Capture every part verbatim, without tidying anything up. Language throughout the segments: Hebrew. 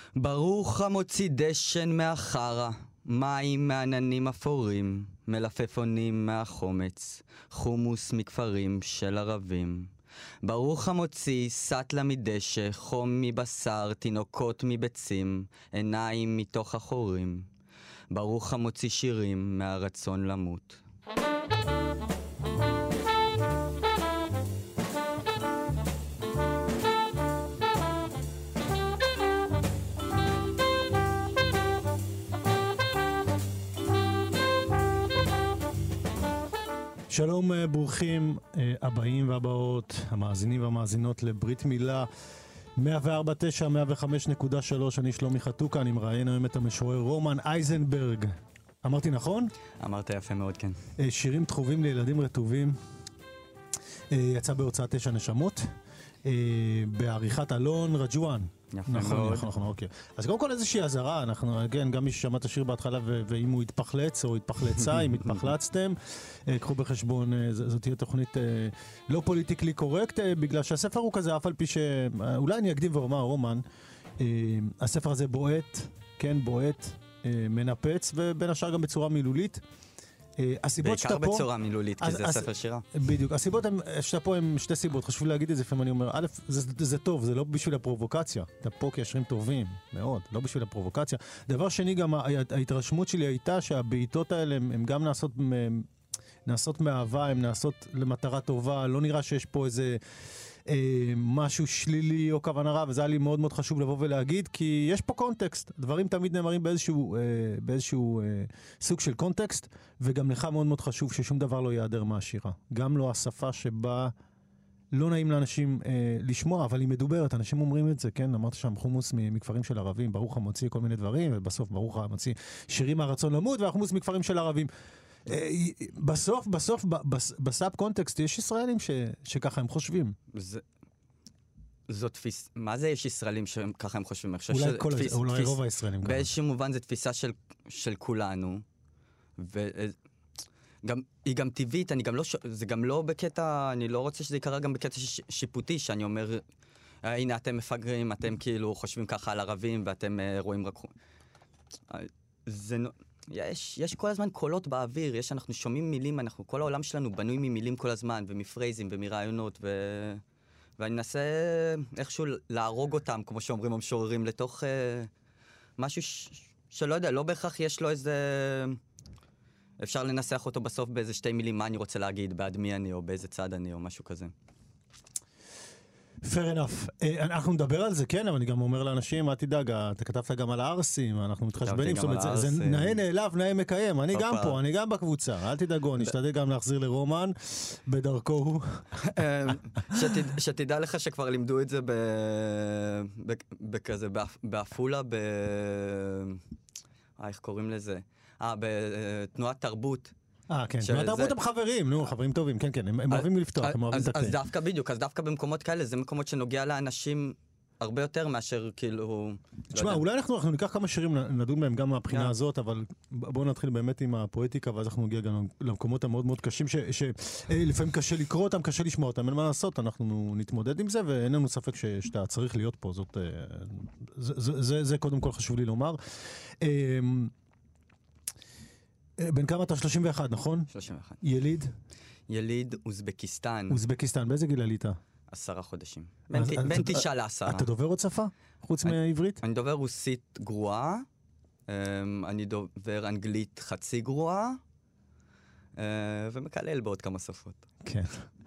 ברוך המוציא דשן מהחרה, מים מעננים אפורים, מלפפונים מהחומץ, חומוס מכפרים של ערבים. ברוך המוציא סטלה מדשא, חום מבשר, תינוקות מביצים, עיניים מתוך החורים. ברוך המוציא שירים מהרצון למות. שלום, ברוכים הבאים והבאות, המאזינים והמאזינות לברית מילה מאה וארבע נקודה תשע, מאה וחמש נקודה שלוש. אני שלומי חתוקה, אני מראיין היום את המשורר רומן אייזנברג. אמרתי נכון? אמרת יפה מאוד, כן. שירים דחובים לילדים רטובים. יצא בהוצאת תשע נשמות, בעריכת אלון רג'ואן. יפה נכון, מאוד. נכון, נכון, אוקיי. אז קודם כל איזושהי הזרה, אנחנו, כן, גם מי ששמע את השיר בהתחלה, ו- ואם הוא התפחלץ או התפחלצה, אם התפחלצתם, קחו בחשבון, זאת תהיה תוכנית לא פוליטיקלי קורקט, בגלל שהספר הוא כזה, אף על פי ש... אולי אני אקדים ואומר, רומן, הספר הזה בועט, כן, בועט, מנפץ, ובין השאר גם בצורה מילולית. הסיבות שאתה פה... בעיקר בצורה מילולית, כי זה ספר שירה. בדיוק. הסיבות שאתה פה הם שתי סיבות. חשוב להגיד את זה, לפעמים אני אומר, א', זה טוב, זה לא בשביל הפרובוקציה. אתה פה כי השירים טובים, מאוד, לא בשביל הפרובוקציה. דבר שני, גם ההתרשמות שלי הייתה שהבעיטות האלה הם גם נעשות, נעשות מאהבה, הם נעשות למטרה טובה, לא נראה שיש פה איזה... משהו שלילי או כוונה רע, וזה היה לי מאוד מאוד חשוב לבוא ולהגיד, כי יש פה קונטקסט, דברים תמיד נאמרים באיזשהו, באיזשהו סוג של קונטקסט, וגם לך מאוד מאוד חשוב ששום דבר לא יעדר מהשירה. גם לא השפה שבה לא נעים לאנשים לשמוע, אבל היא מדוברת, אנשים אומרים את זה, כן? אמרת שם חומוס מכפרים של ערבים, ברוך המוציא כל מיני דברים, ובסוף ברוך המוציא שירים מהרצון למות, והחומוס מכפרים של ערבים. בסוף, בסוף, בסאב קונטקסט, יש ישראלים שככה הם חושבים. זו תפיסה, מה זה יש ישראלים שככה הם חושבים? אולי רוב הישראלים ככה. באיזשהו מובן זו תפיסה של כולנו, והיא גם טבעית, זה גם לא בקטע, אני לא רוצה שזה יקרה גם בקטע שיפוטי, שאני אומר, הנה אתם מפגרים, אתם כאילו חושבים ככה על ערבים, ואתם רואים רק... זה... יש, יש כל הזמן קולות באוויר, יש, אנחנו שומעים מילים, אנחנו, כל העולם שלנו בנוי ממילים כל הזמן, ומפרייזים ומרעיונות, ו... ואני אנסה איכשהו להרוג אותם, כמו שאומרים המשוררים, לתוך אה, משהו ש... שלא יודע, לא בהכרח יש לו איזה... אפשר לנסח אותו בסוף באיזה שתי מילים, מה אני רוצה להגיד, בעד מי אני, או באיזה צד אני, או משהו כזה. fair enough. אנחנו נדבר על זה, כן, אבל אני גם אומר לאנשים, אל תדאג, אתה כתבת גם על הארסים, אנחנו מתחשבנים, זאת אומרת, זה נאה נעלב, נאה מקיים, אני גם פה, אני גם בקבוצה, אל תדאגו, אני אשתדל גם להחזיר לרומן, בדרכו הוא. שתדע לך שכבר לימדו את זה בכזה, באפולה, ב... איך קוראים לזה? אה, בתנועת תרבות. אה, כן, תנועת תרבות הם חברים, נו, חברים טובים, כן, כן, הם אוהבים לפתוח, הם אוהבים לתקן. אז דווקא בדיוק, אז דווקא במקומות כאלה, זה מקומות שנוגע לאנשים הרבה יותר מאשר כאילו... תשמע, אולי אנחנו ניקח כמה שירים, נדון בהם גם מהבחינה הזאת, אבל בואו נתחיל באמת עם הפואטיקה, ואז אנחנו נגיע גם למקומות המאוד מאוד קשים, שלפעמים קשה לקרוא אותם, קשה לשמוע אותם, אין מה לעשות, אנחנו נתמודד עם זה, ואין לנו ספק שאתה צריך להיות פה, זאת... זה קודם כל חשוב לי לומר. בן כמה אתה? שלושים ואחת, נכון? שלושים ואחת. יליד? יליד אוזבקיסטן. אוזבקיסטן, באיזה גיל עלית? עשרה חודשים. בין תשעה לעשרה. אתה דובר עוד שפה? חוץ מעברית? אני דובר רוסית גרועה, אני דובר אנגלית חצי גרועה, ומקלל בעוד כמה שפות. כן.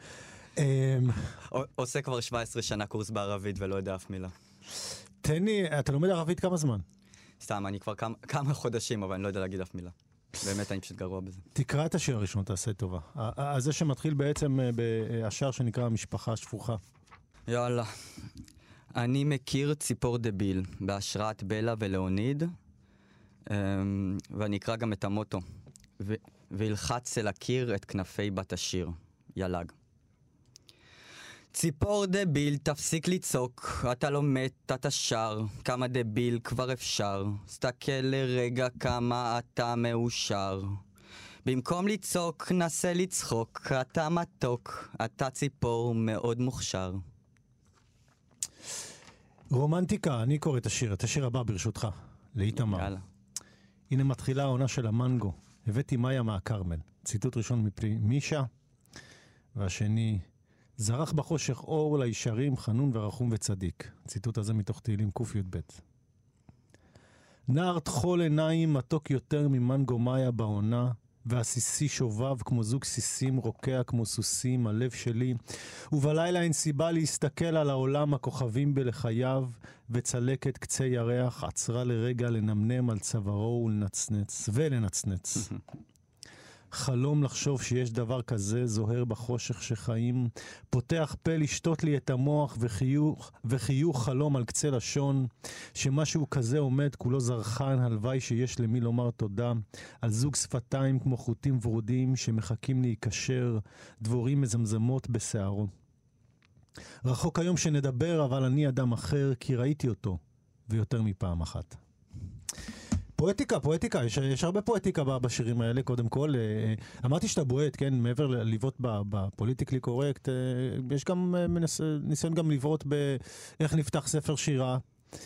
עושה כבר שבע עשרה שנה קורס בערבית ולא יודע אף מילה. תן לי, אתה לומד ערבית כמה זמן? סתם, אני כבר כמה חודשים, אבל אני לא יודע להגיד אף מילה. באמת, אני פשוט גרוע בזה. תקרא את השיר הראשון, תעשה טובה. הזה שמתחיל בעצם בשער שנקרא המשפחה השפוכה. יאללה. אני מכיר ציפור דביל, בהשראת בלה ולאוניד, ואני אקרא גם את המוטו. וילחץ אל הקיר את כנפי בת השיר. ילג. ציפור דביל, תפסיק לצעוק, אתה לא מת, אתה שר, כמה דביל כבר אפשר, סתכל לרגע כמה אתה מאושר. במקום לצעוק, נסה לצחוק, אתה מתוק, אתה ציפור מאוד מוכשר. רומנטיקה, אני קורא את השיר, את השיר הבא ברשותך, לאיתמר. יאללה. הנה מתחילה העונה של המנגו. הבאתי מאיה מהקרמל. ציטוט ראשון מפי מישה, והשני, זרח בחושך אור לישרים, חנון ורחום וצדיק. ציטוט הזה מתוך תהילים ק"י"ב. נער תחול עיניים מתוק יותר ממנגו מאיה בעונה, והסיסי שובב כמו זוג סיסים, רוקע כמו סוסים, הלב שלי, ובלילה אין סיבה להסתכל על העולם הכוכבים בלחייו, וצלקת קצה ירח עצרה לרגע לנמנם על צווארו ולנצנץ, ולנצנץ. חלום לחשוב שיש דבר כזה זוהר בחושך שחיים, פותח פה לשתות לי את המוח וחיוך, וחיוך חלום על קצה לשון, שמשהו כזה עומד כולו זרחן, הלוואי שיש למי לומר תודה, על זוג שפתיים כמו חוטים ורודים שמחכים להיקשר, דבורים מזמזמות בשערו. רחוק היום שנדבר, אבל אני אדם אחר, כי ראיתי אותו, ויותר מפעם אחת. פואטיקה, פואטיקה, יש, יש הרבה פואטיקה בשירים האלה, קודם כל. אמרתי שאתה בועט, כן, מעבר ללוות בפוליטיקלי קורקט, יש גם ניסיון גם לבעוט באיך נפתח ספר שירה.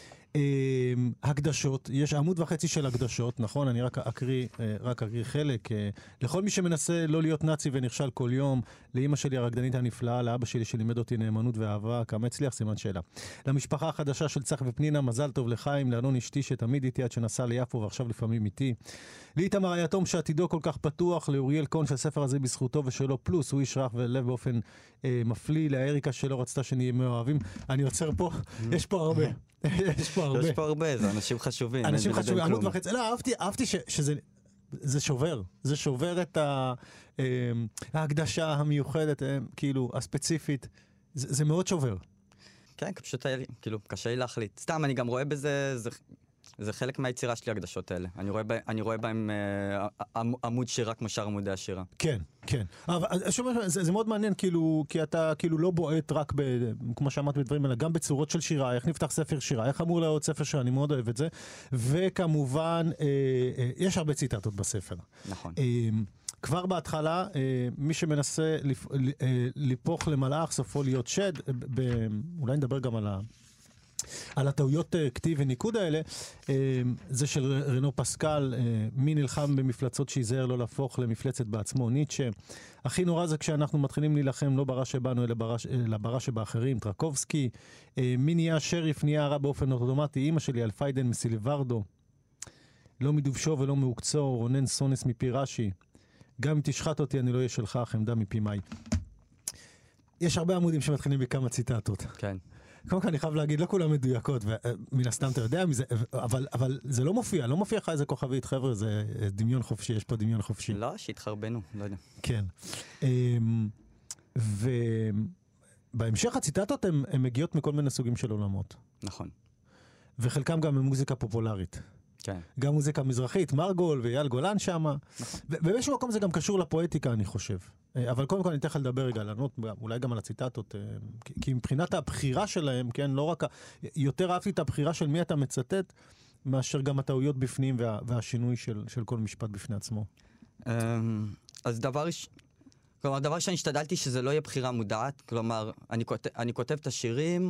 הקדשות, יש עמוד וחצי של הקדשות, נכון? אני רק אקריא, רק אקריא חלק. לכל מי שמנסה לא להיות נאצי ונכשל כל יום, לאמא שלי הרקדנית הנפלאה, לאבא שלי שלימד אותי נאמנות ואהבה, כמה הצליח, סימן שאלה. למשפחה החדשה של צח ופנינה, מזל טוב לחיים, לאלון אשתי שתמיד איתי עד שנסע ליפו ועכשיו לפעמים איתי. לאיתמר היתום שעתידו כל כך פתוח, לאוריאל קון שהספר הזה בזכותו ושלו, פלוס הוא איש רך ולב באופן אה, מפליא, לאריקה שלא רצתה שנהיה מאוהבים. אני עוצר פה, יש פה הרבה. יש פה הרבה. יש פה הרבה, זה אנשים חשובים. אנשים חשובים, עמוד וחצי. לא, אהבתי, אהבתי שזה זה שובר. זה שובר את ההקדשה המיוחדת, כאילו, הספציפית. זה מאוד שובר. כן, פשוט היה לי, כאילו, קשה לי להחליט. סתם, אני גם רואה בזה, זה, זה חלק מהיצירה שלי, הקדשות האלה. אני רואה, אני רואה בהם אה, עמוד שירה כמו שאר עמודי השירה. כן, כן. אבל שוב, זה, זה מאוד מעניין, כאילו, כי אתה כאילו לא בועט רק, ב, כמו שאמרת בדברים, אלא גם בצורות של שירה, איך נפתח ספר שירה, איך אמור להיות ספר שירה, אני מאוד אוהב את זה. וכמובן, אה, אה, יש הרבה ציטטות בספר. נכון. אה, כבר בהתחלה, מי שמנסה ליפוך למלאך, סופו להיות שד, אולי נדבר גם על ה... על הטעויות כתיב וניקוד האלה, זה של רנו פסקל, מי נלחם במפלצות שיזהר לא להפוך למפלצת בעצמו, ניטשה. הכי נורא זה כשאנחנו מתחילים להילחם לא ברע שבנו, אלא ברע שבאחרים, טרקובסקי. מי נהיה שריף, נהיה הרע באופן אוטומטי, אמא שלי, אלפיידן מסילברדו. לא מדובשו ולא מעוקצו, רונן סונס מפי רש"י. גם אם תשחט אותי, אני לא אהיה שלך, חמדה מפי מאי. יש הרבה עמודים שמתחילים בכמה ציטטות. כן. קודם כל אני חייב להגיד, לא כולם מדויקות, ומן הסתם אתה יודע מזה, אבל, אבל זה לא מופיע, לא מופיע לך איזה כוכבית, חבר'ה, זה דמיון חופשי, יש פה דמיון חופשי. לא, שהתחרבנו, לא יודע. כן. ובהמשך הציטטות הן מגיעות מכל מיני סוגים של עולמות. נכון. וחלקם גם ממוזיקה פופולרית. כן. גם מוזיקה מזרחית, מרגול ואייל גולן שם. נכון. ובאיזשהו מקום זה גם קשור לפואטיקה, אני חושב. אבל קודם כל אני אתן לך לדבר רגע, לענות אולי גם על הציטטות, כי מבחינת הבחירה שלהם, כן, לא רק, יותר אהבתי את הבחירה של מי אתה מצטט, מאשר גם הטעויות בפנים וה, והשינוי של, של כל משפט בפני עצמו. אז דבר, כלומר, דבר שאני השתדלתי שזה לא יהיה בחירה מודעת, כלומר, אני כותב, אני כותב את השירים,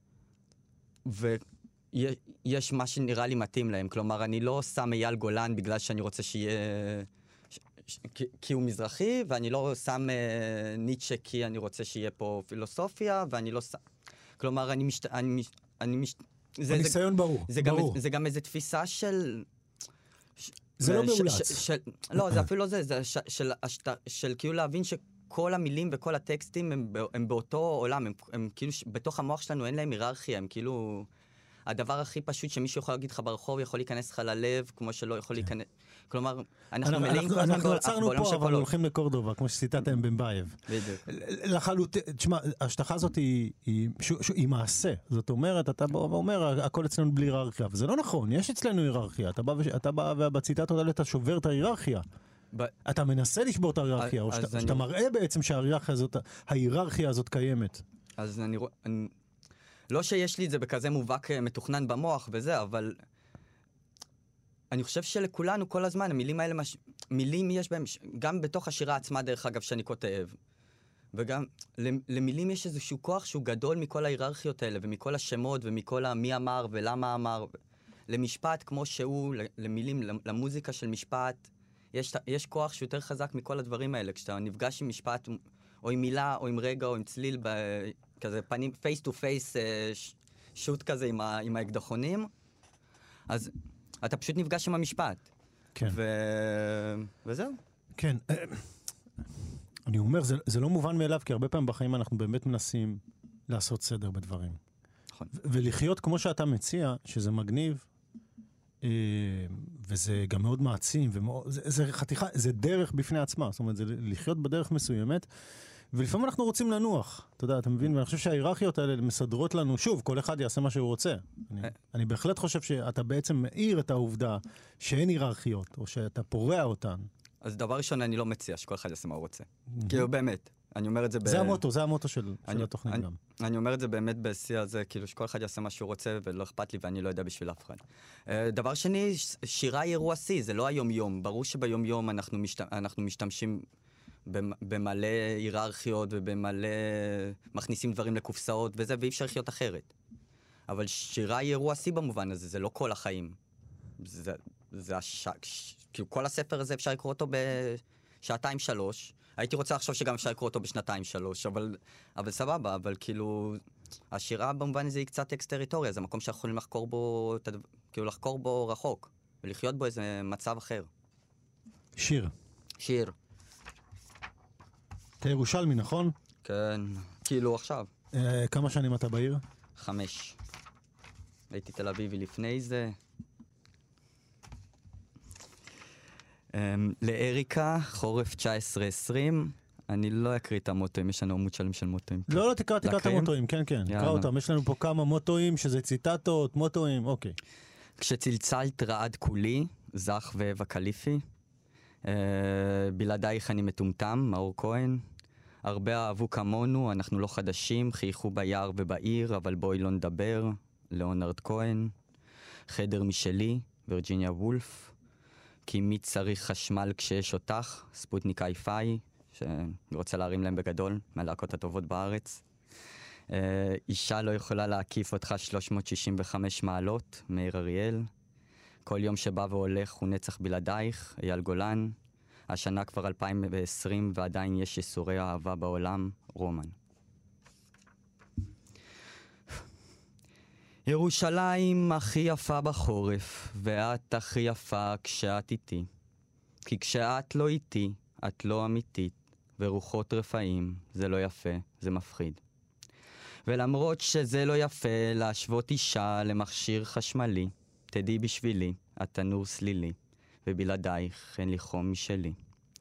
ויש מה שנראה לי מתאים להם, כלומר, אני לא שם אייל גולן בגלל שאני רוצה שיהיה... כי, כי הוא מזרחי, ואני לא שם אה, ניטשה כי אני רוצה שיהיה פה פילוסופיה, ואני לא שם... כלומר, אני משת... אני, מש... אני מש... זה, הניסיון זה, ברור, זה ברור. גם, זה גם איזו תפיסה של... זה לא מאולץ. של, של, לא, זה אפילו לא זה, זה של, של, של, של כאילו להבין שכל המילים וכל הטקסטים הם, הם באותו עולם, הם, הם כאילו, בתוך המוח שלנו אין להם היררכיה, הם כאילו... הדבר הכי פשוט שמישהו יכול להגיד לך ברחוב, יכול להיכנס לך ללב, כמו שלא יכול להיכנס... כלומר, אנחנו מלאים כל הזמן... אנחנו עצרנו פה, אבל הולכים לקורדובה, כמו שציטטתם במבייב. בדיוק. לחלוטין, תשמע, ההשטחה הזאת היא מעשה. זאת אומרת, אתה אומר, הכל אצלנו בלי היררכיה, וזה לא נכון, יש אצלנו היררכיה. אתה בא ובציטטות האלה, אתה שובר את ההיררכיה. אתה מנסה לשבור את ההיררכיה, או שאתה מראה בעצם שההיררכיה הזאת קיימת. אז אני רואה... לא שיש לי את זה בכזה מובהק מתוכנן במוח וזה, אבל אני חושב שלכולנו כל הזמן, המילים האלה, מש... מילים יש בהם, גם בתוך השירה עצמה דרך אגב שאני כותב, וגם למילים יש איזשהו כוח שהוא גדול מכל ההיררכיות האלה, ומכל השמות, ומכל מי אמר ולמה אמר. למשפט כמו שהוא, למילים, למוזיקה של משפט, יש, יש כוח שהוא יותר חזק מכל הדברים האלה. כשאתה נפגש עם משפט, או עם מילה, או עם רגע, או עם צליל, ב, כזה פנים, פייס טו פייס, שוט כזה עם, ה, עם האקדחונים, אז אתה פשוט נפגש עם המשפט. כן. ו... וזהו. כן. אני אומר, זה, זה לא מובן מאליו, כי הרבה פעמים בחיים אנחנו באמת מנסים לעשות סדר בדברים. נכון. ו- ולחיות כמו שאתה מציע, שזה מגניב, אה, וזה גם מאוד מעצים, ומאוד, זה, זה חתיכה, זה דרך בפני עצמה, זאת אומרת, זה לחיות בדרך מסוימת, ולפעמים אנחנו רוצים לנוח, אתה יודע, אתה מבין? ואני חושב שההיררכיות האלה מסדרות לנו, שוב, כל אחד יעשה מה שהוא רוצה. אני, אני בהחלט חושב שאתה בעצם מאיר את העובדה שאין היררכיות, או שאתה פורע אותן. אז דבר ראשון, אני לא מציע שכל אחד יעשה מה הוא רוצה. כאילו, באמת. אני אומר את זה ב... זה המוטו, זה המוטו של, אני, של התוכנית אני, גם. אני אומר את זה באמת בשיא הזה, כאילו שכל אחד יעשה מה שהוא רוצה ולא אכפת לי ואני לא יודע בשביל אף אחד. דבר שני, שירה היא אירוע שיא, זה לא היום-יום. ברור שביום-יום אנחנו, משת... אנחנו משתמשים במלא היררכיות ובמלא מכניסים דברים לקופסאות וזה, ואי אפשר לחיות אחרת. אבל שירה היא אירוע שיא במובן הזה, זה לא כל החיים. זה, זה הש... כאילו כל הספר הזה אפשר לקרוא אותו בשעתיים שלוש. הייתי רוצה לחשוב שגם אפשר לקרוא אותו בשנתיים שלוש, אבל, אבל סבבה, אבל כאילו, השירה במובן הזה היא קצת אקס-טריטוריה, זה מקום שאנחנו יכולים לחקור בו, כאילו לחקור בו רחוק, ולחיות בו איזה מצב אחר. שיר. שיר. אתה ירושלמי, נכון? כן, כאילו עכשיו. אה, כמה שנים אתה בעיר? חמש. הייתי תל אביבי לפני זה. לאריקה, חורף תשע עשרה עשרים, אני לא אקריא את המוטואים, יש לנו עמוד שלם של מוטואים. לא, לא, תקרא, תקרא את המוטואים, כן, כן, תקרא אותם, יש לנו פה כמה מוטואים, שזה ציטטות, מוטואים, אוקיי. כשצלצלת רעד כולי, זך ואווה קליפי, בלעדייך אני מטומטם, מאור כהן, הרבה אהבו כמונו, אנחנו לא חדשים, חייכו ביער ובעיר, אבל בואי לא נדבר, ליאונרד כהן, חדר משלי, וירג'יניה וולף, כי מי צריך חשמל כשיש אותך, ספוטניק איי-פיי, שאני רוצה להרים להם בגדול, מהלהקות הטובות בארץ. אה, אישה לא יכולה להקיף אותך שלוש מאות שישים וחמש מעלות, מאיר אריאל. כל יום שבא והולך הוא נצח בלעדייך, אייל גולן. השנה כבר אלפיים ועשרים ועדיין יש יסורי אהבה בעולם, רומן. ירושלים הכי יפה בחורף, ואת הכי יפה כשאת איתי. כי כשאת לא איתי, את לא אמיתית, ורוחות רפאים, זה לא יפה, זה מפחיד. ולמרות שזה לא יפה להשוות אישה למכשיר חשמלי, תדעי בשבילי, את תנור סלילי, ובלעדייך אין לי חום משלי.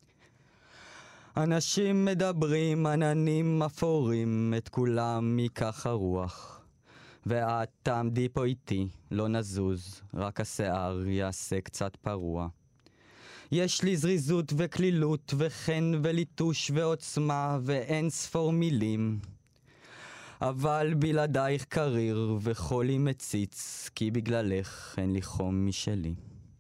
אנשים מדברים, עננים אפורים, את כולם מכך הרוח. ואת תעמדי פה איתי, לא נזוז, רק השיער יעשה קצת פרוע. יש לי זריזות וכלילות וחן וליטוש ועוצמה ואין ספור מילים. אבל בלעדייך קריר וחולי מציץ, כי בגללך אין לי חום משלי.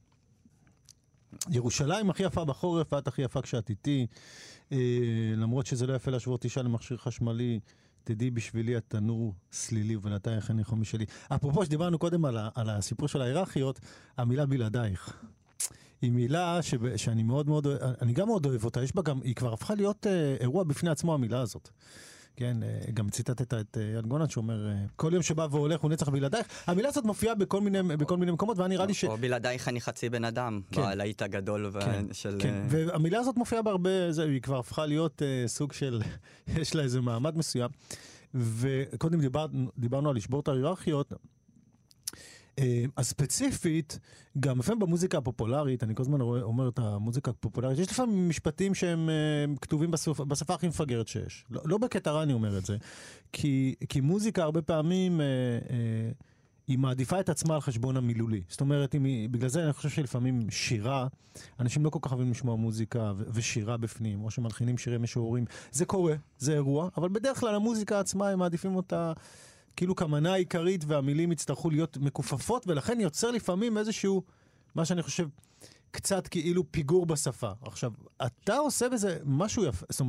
ירושלים הכי יפה בחורף, ואת הכי יפה כשאת איתי. אה, למרות שזה לא יפה להשוות אישה למכשיר חשמלי, תדעי בשבילי התנור סלילי ובינתייך אין לי חום משלי. אפרופו שדיברנו קודם על, ה, על הסיפור של ההיררכיות, המילה בלעדייך. היא מילה ש, שאני מאוד מאוד, אני גם מאוד אוהב אותה, יש בה גם, היא כבר הפכה להיות אה, אירוע בפני עצמו המילה הזאת. כן, גם ציטטת את יד גונן שאומר, כל יום שבא והולך הוא נצח בלעדייך. המילה הזאת מופיעה בכל מיני, בכל מיני מקומות, ואני נראה לי ש... או בלעדייך אני חצי בן אדם, בעלית הגדול של... כן, והמילה הזאת מופיעה בהרבה, היא כבר הפכה להיות סוג של, יש לה איזה מעמד מסוים. וקודם דיברנו על לשבור את ההיררכיות, אז ספציפית, גם לפעמים במוזיקה הפופולרית, אני כל הזמן אומר את המוזיקה הפופולרית, יש לפעמים משפטים שהם כתובים בשפה, בשפה הכי מפגרת שיש. לא, לא בקטע רע אני אומר את זה, כי, כי מוזיקה הרבה פעמים, אה, אה, היא מעדיפה את עצמה על חשבון המילולי. זאת אומרת, היא, בגלל זה אני חושב שלפעמים שירה, אנשים לא כל כך אוהבים לשמוע מוזיקה ו- ושירה בפנים, או שמלחינים שירי משוררים. זה קורה, זה אירוע, אבל בדרך כלל המוזיקה עצמה, הם מעדיפים אותה... כאילו כמנה העיקרית והמילים יצטרכו להיות מקופפות, ולכן יוצר לפעמים איזשהו, מה שאני חושב, קצת כאילו פיגור בשפה. עכשיו, אתה עושה בזה משהו יפה, זאת אומרת,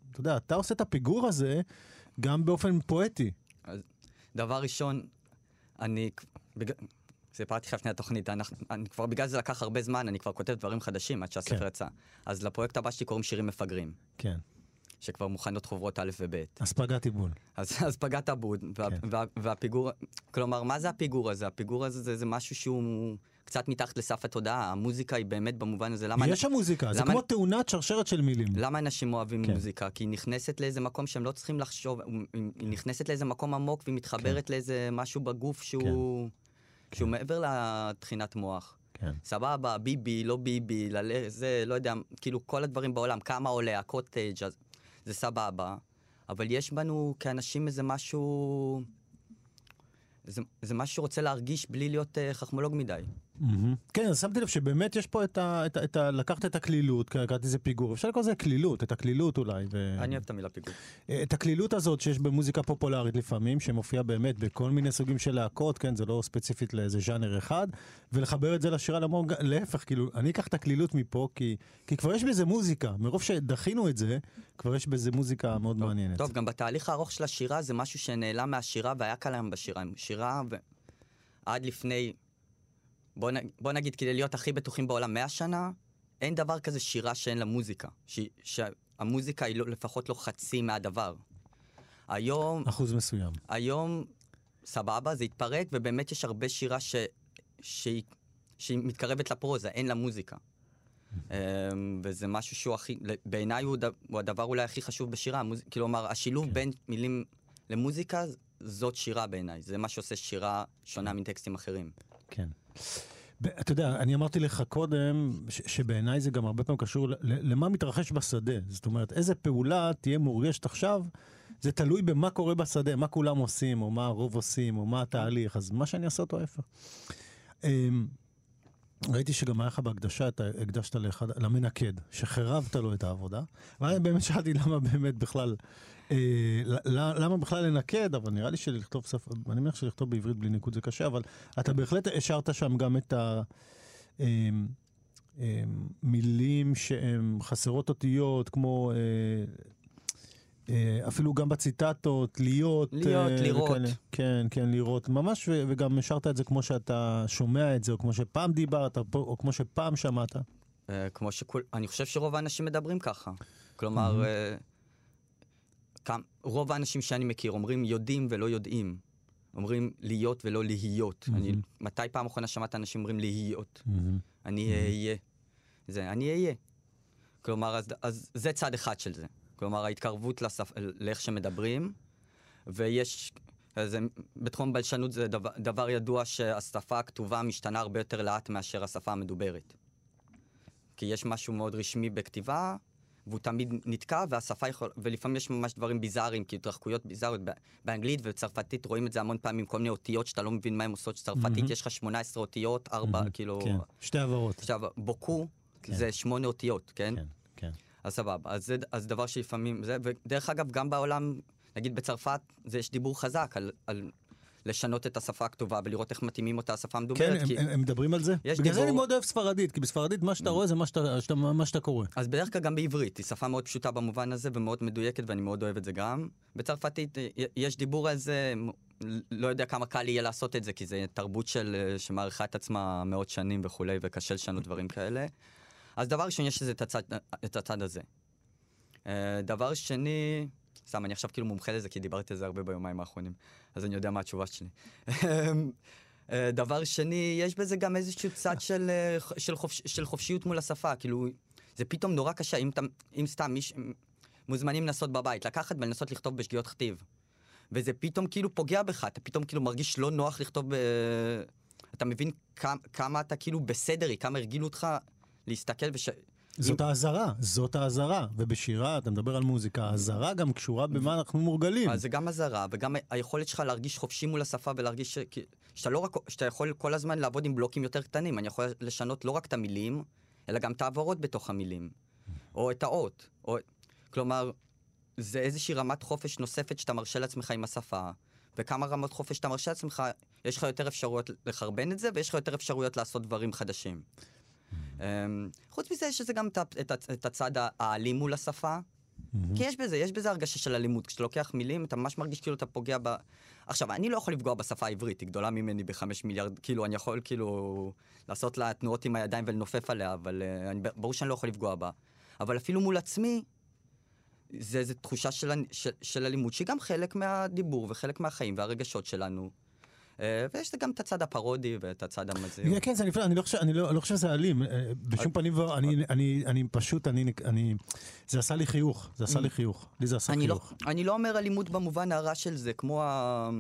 אתה יודע, אתה עושה את הפיגור הזה גם באופן פואטי. אז דבר ראשון, אני, בג... סיפרתי לך לפני התוכנית, אני, אני כבר בגלל זה לקח הרבה זמן, אני כבר כותב דברים חדשים עד שהספר כן. יצא. אז לפרויקט הבא שלי קוראים שירים מפגרים. כן. שכבר מוכנות חוברות א' וב'. אז פגעתי בול. אז, אז פגעת בול, וה, כן. וה, והפיגור, כלומר, מה זה הפיגור הזה? הפיגור הזה זה, זה משהו שהוא קצת מתחת לסף התודעה, המוזיקה היא באמת במובן הזה, למה... יש המוזיקה, זה למה- כמו תאונת שרשרת של מילים. למה אנשים אוהבים כן. מוזיקה? כי היא נכנסת לאיזה מקום שהם לא צריכים לחשוב, היא היא נכנסת לאיזה מקום עמוק, והיא מתחברת לאיזה משהו בגוף שהוא, שהוא מעבר לתחינת מוח. כן. סבבה, ביבי, לא ביבי, ללה, זה, לא יודע, כאילו כל הדברים בעולם, כמה עולה, הקוטג', אז זה סבבה, אבל יש בנו כאנשים איזה משהו, זה, זה משהו שרוצה להרגיש בלי להיות uh, חכמולוג מדי. כן, אז שמתי לב שבאמת יש פה את ה... את ה, את ה לקחת את הכלילות, קראתי איזה פיגור, אפשר לקרוא לזה כלילות, את הכלילות אולי. ו... אני אוהב את המילה פיגור. את הכלילות הזאת שיש במוזיקה פופולרית לפעמים, שמופיעה באמת בכל מיני סוגים של להקות, כן, זה לא ספציפית לאיזה ז'אנר אחד, ולחבר את זה לשירה למור, להפך, כאילו, אני אקח את הכלילות מפה, כי, כי כבר יש בזה מוזיקה, מרוב שדחינו את זה, כבר יש בזה מוזיקה מאוד טוב, מעניינת. טוב, גם בתהליך הארוך של השירה זה משהו שנעלם מהשירה והיה קל להם בשירה. שירה ו... עד לפני, בוא, נ... בוא נגיד, כדי להיות הכי בטוחים בעולם מאה שנה, אין דבר כזה שירה שאין לה מוזיקה. ש... שהמוזיקה היא לא, לפחות לא חצי מהדבר. היום... אחוז מסוים. היום, סבבה, זה התפרק, ובאמת יש הרבה שירה ש... שהיא... שהיא מתקרבת לפרוזה, אין לה מוזיקה. וזה משהו שהוא הכי, בעיניי הוא, הוא הדבר אולי הכי חשוב בשירה, מוז... כלומר, השילוב כן. בין מילים למוזיקה, זאת שירה בעיניי, זה מה שעושה שירה שונה מטקסטים אחרים. כן. ב- אתה יודע, אני אמרתי לך קודם, ש- שבעיניי זה גם הרבה פעמים קשור ל- ל- למה מתרחש בשדה. זאת אומרת, איזה פעולה תהיה מורגשת עכשיו, זה תלוי במה קורה בשדה, מה כולם עושים, או מה הרוב עושים, או מה התהליך, אז מה שאני אעשה אותו ההפך. אמ, ראיתי שגם היה לך בהקדשה, אתה הקדשת לאחד, למנקד, שחרבת לו את העבודה, ואני באמת שאלתי למה באמת בכלל, אה, ל- למה בכלל לנקד, אבל נראה לי שלכתוב שפה, אני מניח שלכתוב בעברית בלי ניקוד זה קשה, אבל אתה בהחלט השארת שם גם את ה... אה, אה, מילים שהן חסרות אותיות, כמו... אה, אה, אפילו גם בציטטות, להיות... להיות, אה, לראות. וכאלה. כן, כן, לראות. ממש, ו- וגם השארת את זה כמו שאתה שומע את זה, או כמו שפעם דיברת, או או כמו שפעם שמעת. אה, כמו שכול, אני חושב שרוב האנשים מדברים ככה. כלומר, אה, כמה- רוב האנשים שאני מכיר אומרים יודעים ולא יודעים. אומרים להיות ולא להיות. אני, מתי פעם אחרונה שמעת אנשים אומרים להיות? אני אהיה. זה, אני אהיה. כלומר, אז, אז זה צד אחד של זה. כלומר, ההתקרבות לשפ... לאיך שמדברים, ויש, זה, בתחום בלשנות זה דבר, דבר ידוע שהשפה הכתובה משתנה הרבה יותר לאט מאשר השפה המדוברת. כי יש משהו מאוד רשמי בכתיבה, והוא תמיד נתקע, והשפה יכול... ולפעמים יש ממש דברים ביזאריים, כי התרחקויות ביזאריות באנגלית ובצרפתית, רואים את זה המון פעמים, כל מיני אותיות שאתה לא מבין מה הם עושות, שצרפתית Mm-hmm. יש לך שמונה עשרה אותיות, ארבע, Mm-hmm. כאילו... כן, שתי עברות. עכשיו, בוקו כן. זה שמונה אותיות, כן? כן, כן. אז סבבה, אז זה אז דבר שלפעמים, זה, ודרך אגב, גם בעולם, נגיד בצרפת, זה יש דיבור חזק על, על לשנות את השפה הכתובה ולראות איך מתאימים אותה השפה המדוברת. כן, כי... הם, הם מדברים על זה? יש בגלל זה דיבור- אני מאוד אוהב ספרדית, כי בספרדית מה שאתה רואה זה מה שאתה, שאתה, מה שאתה קורא. אז בדרך כלל גם בעברית, היא שפה מאוד פשוטה במובן הזה ומאוד מדויקת, ואני מאוד אוהב את זה גם. בצרפתית יש דיבור על זה, לא יודע כמה קל יהיה לעשות את זה, כי זה תרבות של, שמעריכה את עצמה מאות שנים וכולי, וקשה לשנות דברים כאלה. אז דבר ראשון, יש לזה את הצד, את הצד הזה. אה, דבר שני, סתם, אני עכשיו כאילו מומחה לזה, כי דיברתי על זה הרבה ביומיים האחרונים, אז אני יודע מה התשובה שלי. אה, דבר שני, יש בזה גם איזשהו צד של, אה, של, חופש, של חופשיות מול השפה, כאילו, זה פתאום נורא קשה, אם, אתה- אם סתם מיש, מוזמנים לנסות בבית, לקחת ולנסות לכתוב בשגיאות כתיב. וזה פתאום כאילו פוגע בך, אתה פתאום כאילו מרגיש לא נוח לכתוב ב... אתה מבין כמה, כמה אתה כאילו בסדר, כמה הרגילו אותך להסתכל וש... זאת האזהרה, זאת האזהרה. ובשירה, אתה מדבר על מוזיקה, האזהרה גם קשורה במה אנחנו מורגלים. אז זה גם הזרה, וגם היכולת שלך להרגיש חופשי מול השפה ולהרגיש ש... כי- שאתה לא רק... שאתה יכול כל הזמן לעבוד עם בלוקים יותר קטנים. אני יכול לשנות לא רק את המילים, אלא גם את העברות בתוך המילים. או את האות. או... כלומר, זה איזושהי רמת חופש נוספת שאתה מרשה לעצמך עם השפה, וכמה רמות חופש שאתה מרשה לעצמך, יש לך יותר אפשרויות לחרבן את זה, ויש לך יותר אפשרויות לעשות דברים חדשים. חוץ מזה, יש לזה גם את ה- את ה- את הצד האלים מול השפה, כי יש בזה, יש בזה הרגשה של אלימות. כשאתה לוקח מילים, אתה ממש מרגיש כאילו אתה פוגע ב... עכשיו, אני לא יכול לפגוע בשפה העברית, היא גדולה ממני בחמש מיליארד, כאילו, אני יכול כאילו לעשות לה תנועות עם הידיים ולנופף עליה, אבל uh, אני, ברור שאני לא יכול לפגוע בה. אבל אפילו מול עצמי, זה איזו תחושה של, של, של אלימות, שהיא גם חלק מהדיבור וחלק מהחיים והרגשות שלנו. ויש גם את הצד הפרודי ואת הצד המזהיר. כן, זה נפלא, אני לא חושב, אני לא, לא חושב שזה אלים, בשום פנים דבר, אני, אני, אני פשוט, אני, אני, זה עשה לי חיוך, זה עשה לי חיוך, לי זה עשה אני חיוך. לא, אני לא אומר אלימות במובן הרע של זה, כמו ה...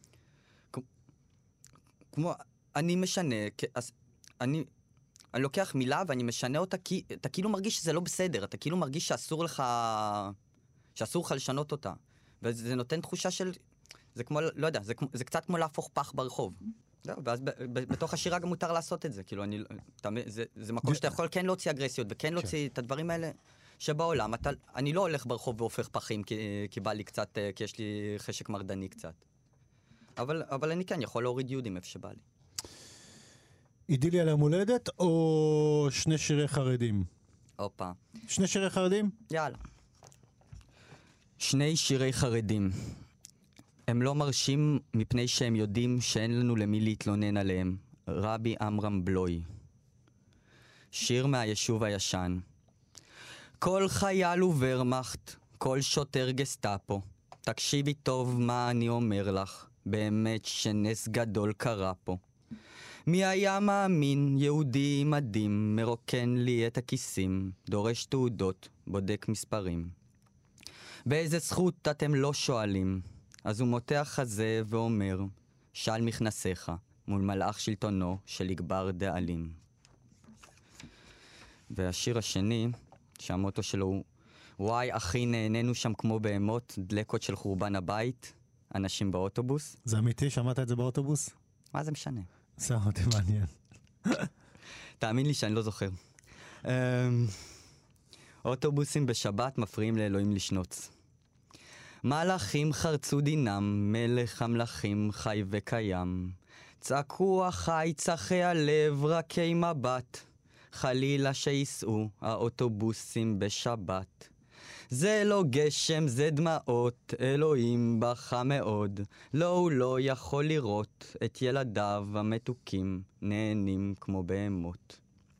כמו, אני משנה, אני, אני לוקח מילה ואני משנה אותה, כי אתה כאילו מרגיש שזה לא בסדר, אתה כאילו מרגיש שאסור לך, שאסור לך לשנות אותה, וזה נותן תחושה של... זה כמו, לא יודע, זה, זה קצת כמו להפוך פח ברחוב. ואז ב, ב, בתוך השירה גם מותר לעשות את זה. כאילו, אני, זה, זה מקום שאתה יכול כן להוציא אגרסיות, וכן להוציא את הדברים האלה שבעולם. אתה, אני לא הולך ברחוב והופך פחים, כי, כי בא לי קצת, כי יש לי חשק מרדני קצת. אבל, אבל אני כן יכול להוריד יהודים איפה שבא לי. אידיליה למולדת, או שני שירי חרדים? אופה. שני שירי חרדים? יאללה. שני שירי חרדים. הם לא מרשים מפני שהם יודעים שאין לנו למי להתלונן עליהם. רבי אמרם בלוי. שיר מהיישוב הישן. כל חייל וורמאכט, כל שוטר גסטאפו, תקשיבי טוב מה אני אומר לך, באמת שנס גדול קרה פה. מי היה מאמין, יהודי מדים, מרוקן לי את הכיסים, דורש תעודות, בודק מספרים. באיזה זכות אתם לא שואלים? אז הוא מותח חזה ואומר, של מכנסיך מול מלאך שלטונו של יגבר דאלים. והשיר השני, שהמוטו שלו הוא, וואי אחי נהנינו שם כמו בהמות, דלקות של חורבן הבית, אנשים באוטובוס. זה אמיתי? שמעת את זה באוטובוס? מה זה משנה? זה אותי מעניין. תאמין לי שאני לא זוכר. אוטובוסים בשבת מפריעים לאלוהים לשנוץ. מלאכים חרצו דינם, מלך המלאכים חי וקיים. צעקו החי צחי הלב רכי מבט, חלילה שיסעו האוטובוסים בשבת. זה לא גשם, זה דמעות, אלוהים בכה מאוד, לא הוא לא יכול לראות את ילדיו המתוקים נהנים כמו בהמות.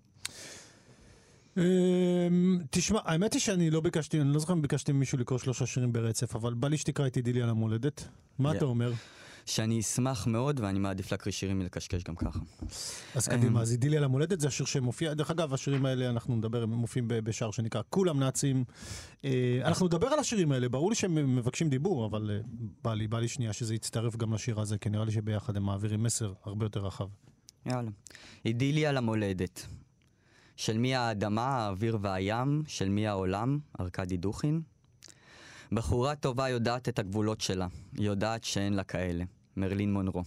תשמע, האמת היא שאני לא ביקשתי, אני לא זוכר אם ביקשתי מישהו לקרוא שלושה שירים ברצף, אבל בא לי שתקרא את אידיליה למולדת. מה אתה אומר? שאני אשמח מאוד, ואני מעדיף להקריא שירים מלקשקש גם ככה. אז קדימה, אז אידיליה למולדת זה השיר שמופיע, דרך אגב, השירים האלה אנחנו נדבר, הם מופיעים בשער שנקרא כולם נאצים. אנחנו נדבר על השירים האלה, ברור לי שהם מבקשים דיבור, אבל בא לי, בא לי שנייה שזה יצטרף גם לשיר הזה, כי נראה לי שביחד הם מעבירים מסר הרבה יותר רחב. יאללה. אידיליה למולדת. של מי האדמה, האוויר והים, של מי העולם, ארקדי דוכין. בחורה טובה יודעת את הגבולות שלה, היא יודעת שאין לה כאלה. מרלין מונרו.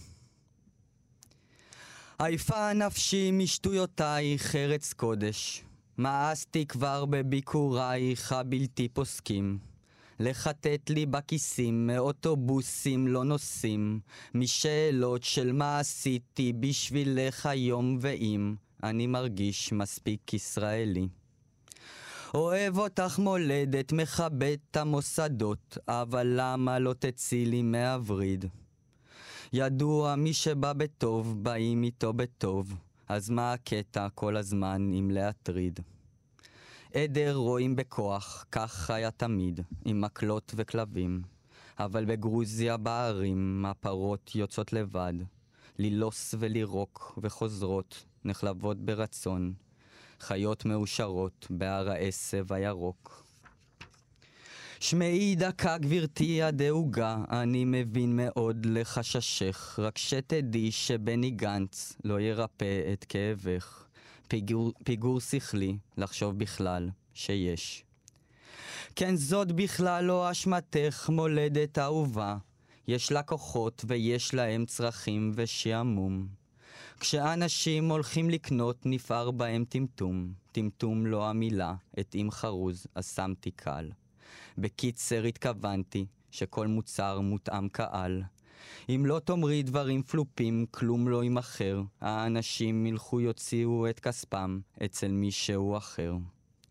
עייפה נפשי משטויותייך ארץ קודש, מאסתי כבר בביקורייך הבלתי פוסקים. לחטט לי בכיסים מאוטובוסים לא נוסעים, משאלות של מה עשיתי בשבילך היום ואם אני מרגיש מספיק ישראלי. אוהב אותך מולדת, מכבד את המוסדות, אבל למה לא תצאי לי מהווריד? ידוע מי שבא בטוב, באים איתו בטוב, אז מה הקטע כל הזמן עם להטריד? עדר רואים בכוח, כך היה תמיד, עם מקלות וכלבים, אבל בגרוזיה בערים הפרות יוצאות לבד, לילוס ולירוק וחוזרות, נחלבות ברצון, חיות מאושרות בהר העשב הירוק. שמעי דקה גברתי הדאוגה, אני מבין מאוד לחששך, רק שתדעי שבני גנץ לא ירפא את כאבך. פיגור, פיגור שכלי לחשוב בכלל שיש. כן זאת בכלל לא אשמתך מולדת אהובה, יש לה כוחות ויש להם צרכים ושעמום. כשאנשים הולכים לקנות נפער בהם טמטום, טמטום לא המילה, את אם חרוז אז שמתי קל. בקיצר התכוונתי שכל מוצר מותאם קהל. אם לא תאמרי דברים פלופים, כלום לא ימחר, האנשים ילכו יוציאו את כספם אצל מישהו אחר.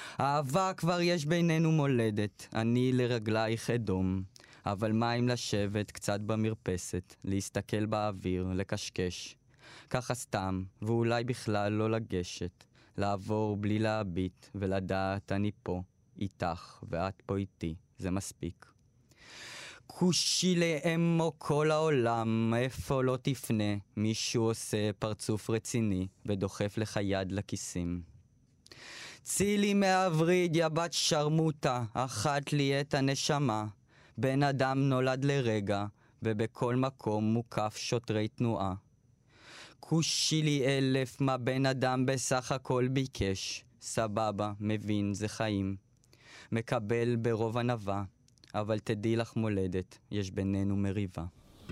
אהבה כבר יש בינינו מולדת, אני לרגלייך אדום. אבל מה אם לשבת קצת במרפסת, להסתכל באוויר, לקשקש. ככה סתם, ואולי בכלל לא לגשת, לעבור בלי להביט ולדעת אני פה, איתך, ואת פה איתי, זה מספיק. כושי לאמו כל העולם, איפה לא תפנה, מישהו עושה פרצוף רציני ודוחף לך יד לכיסים. צילי מהווריד יא בת שרמוטה, אחת לי את הנשמה, בן אדם נולד לרגע, ובכל מקום מוקף שוטרי תנועה. כושי לי אלף מה בן אדם בסך הכל ביקש, סבבה, מבין, זה חיים. מקבל ברוב ענווה, אבל תדעי לך מולדת, יש בינינו מריבה.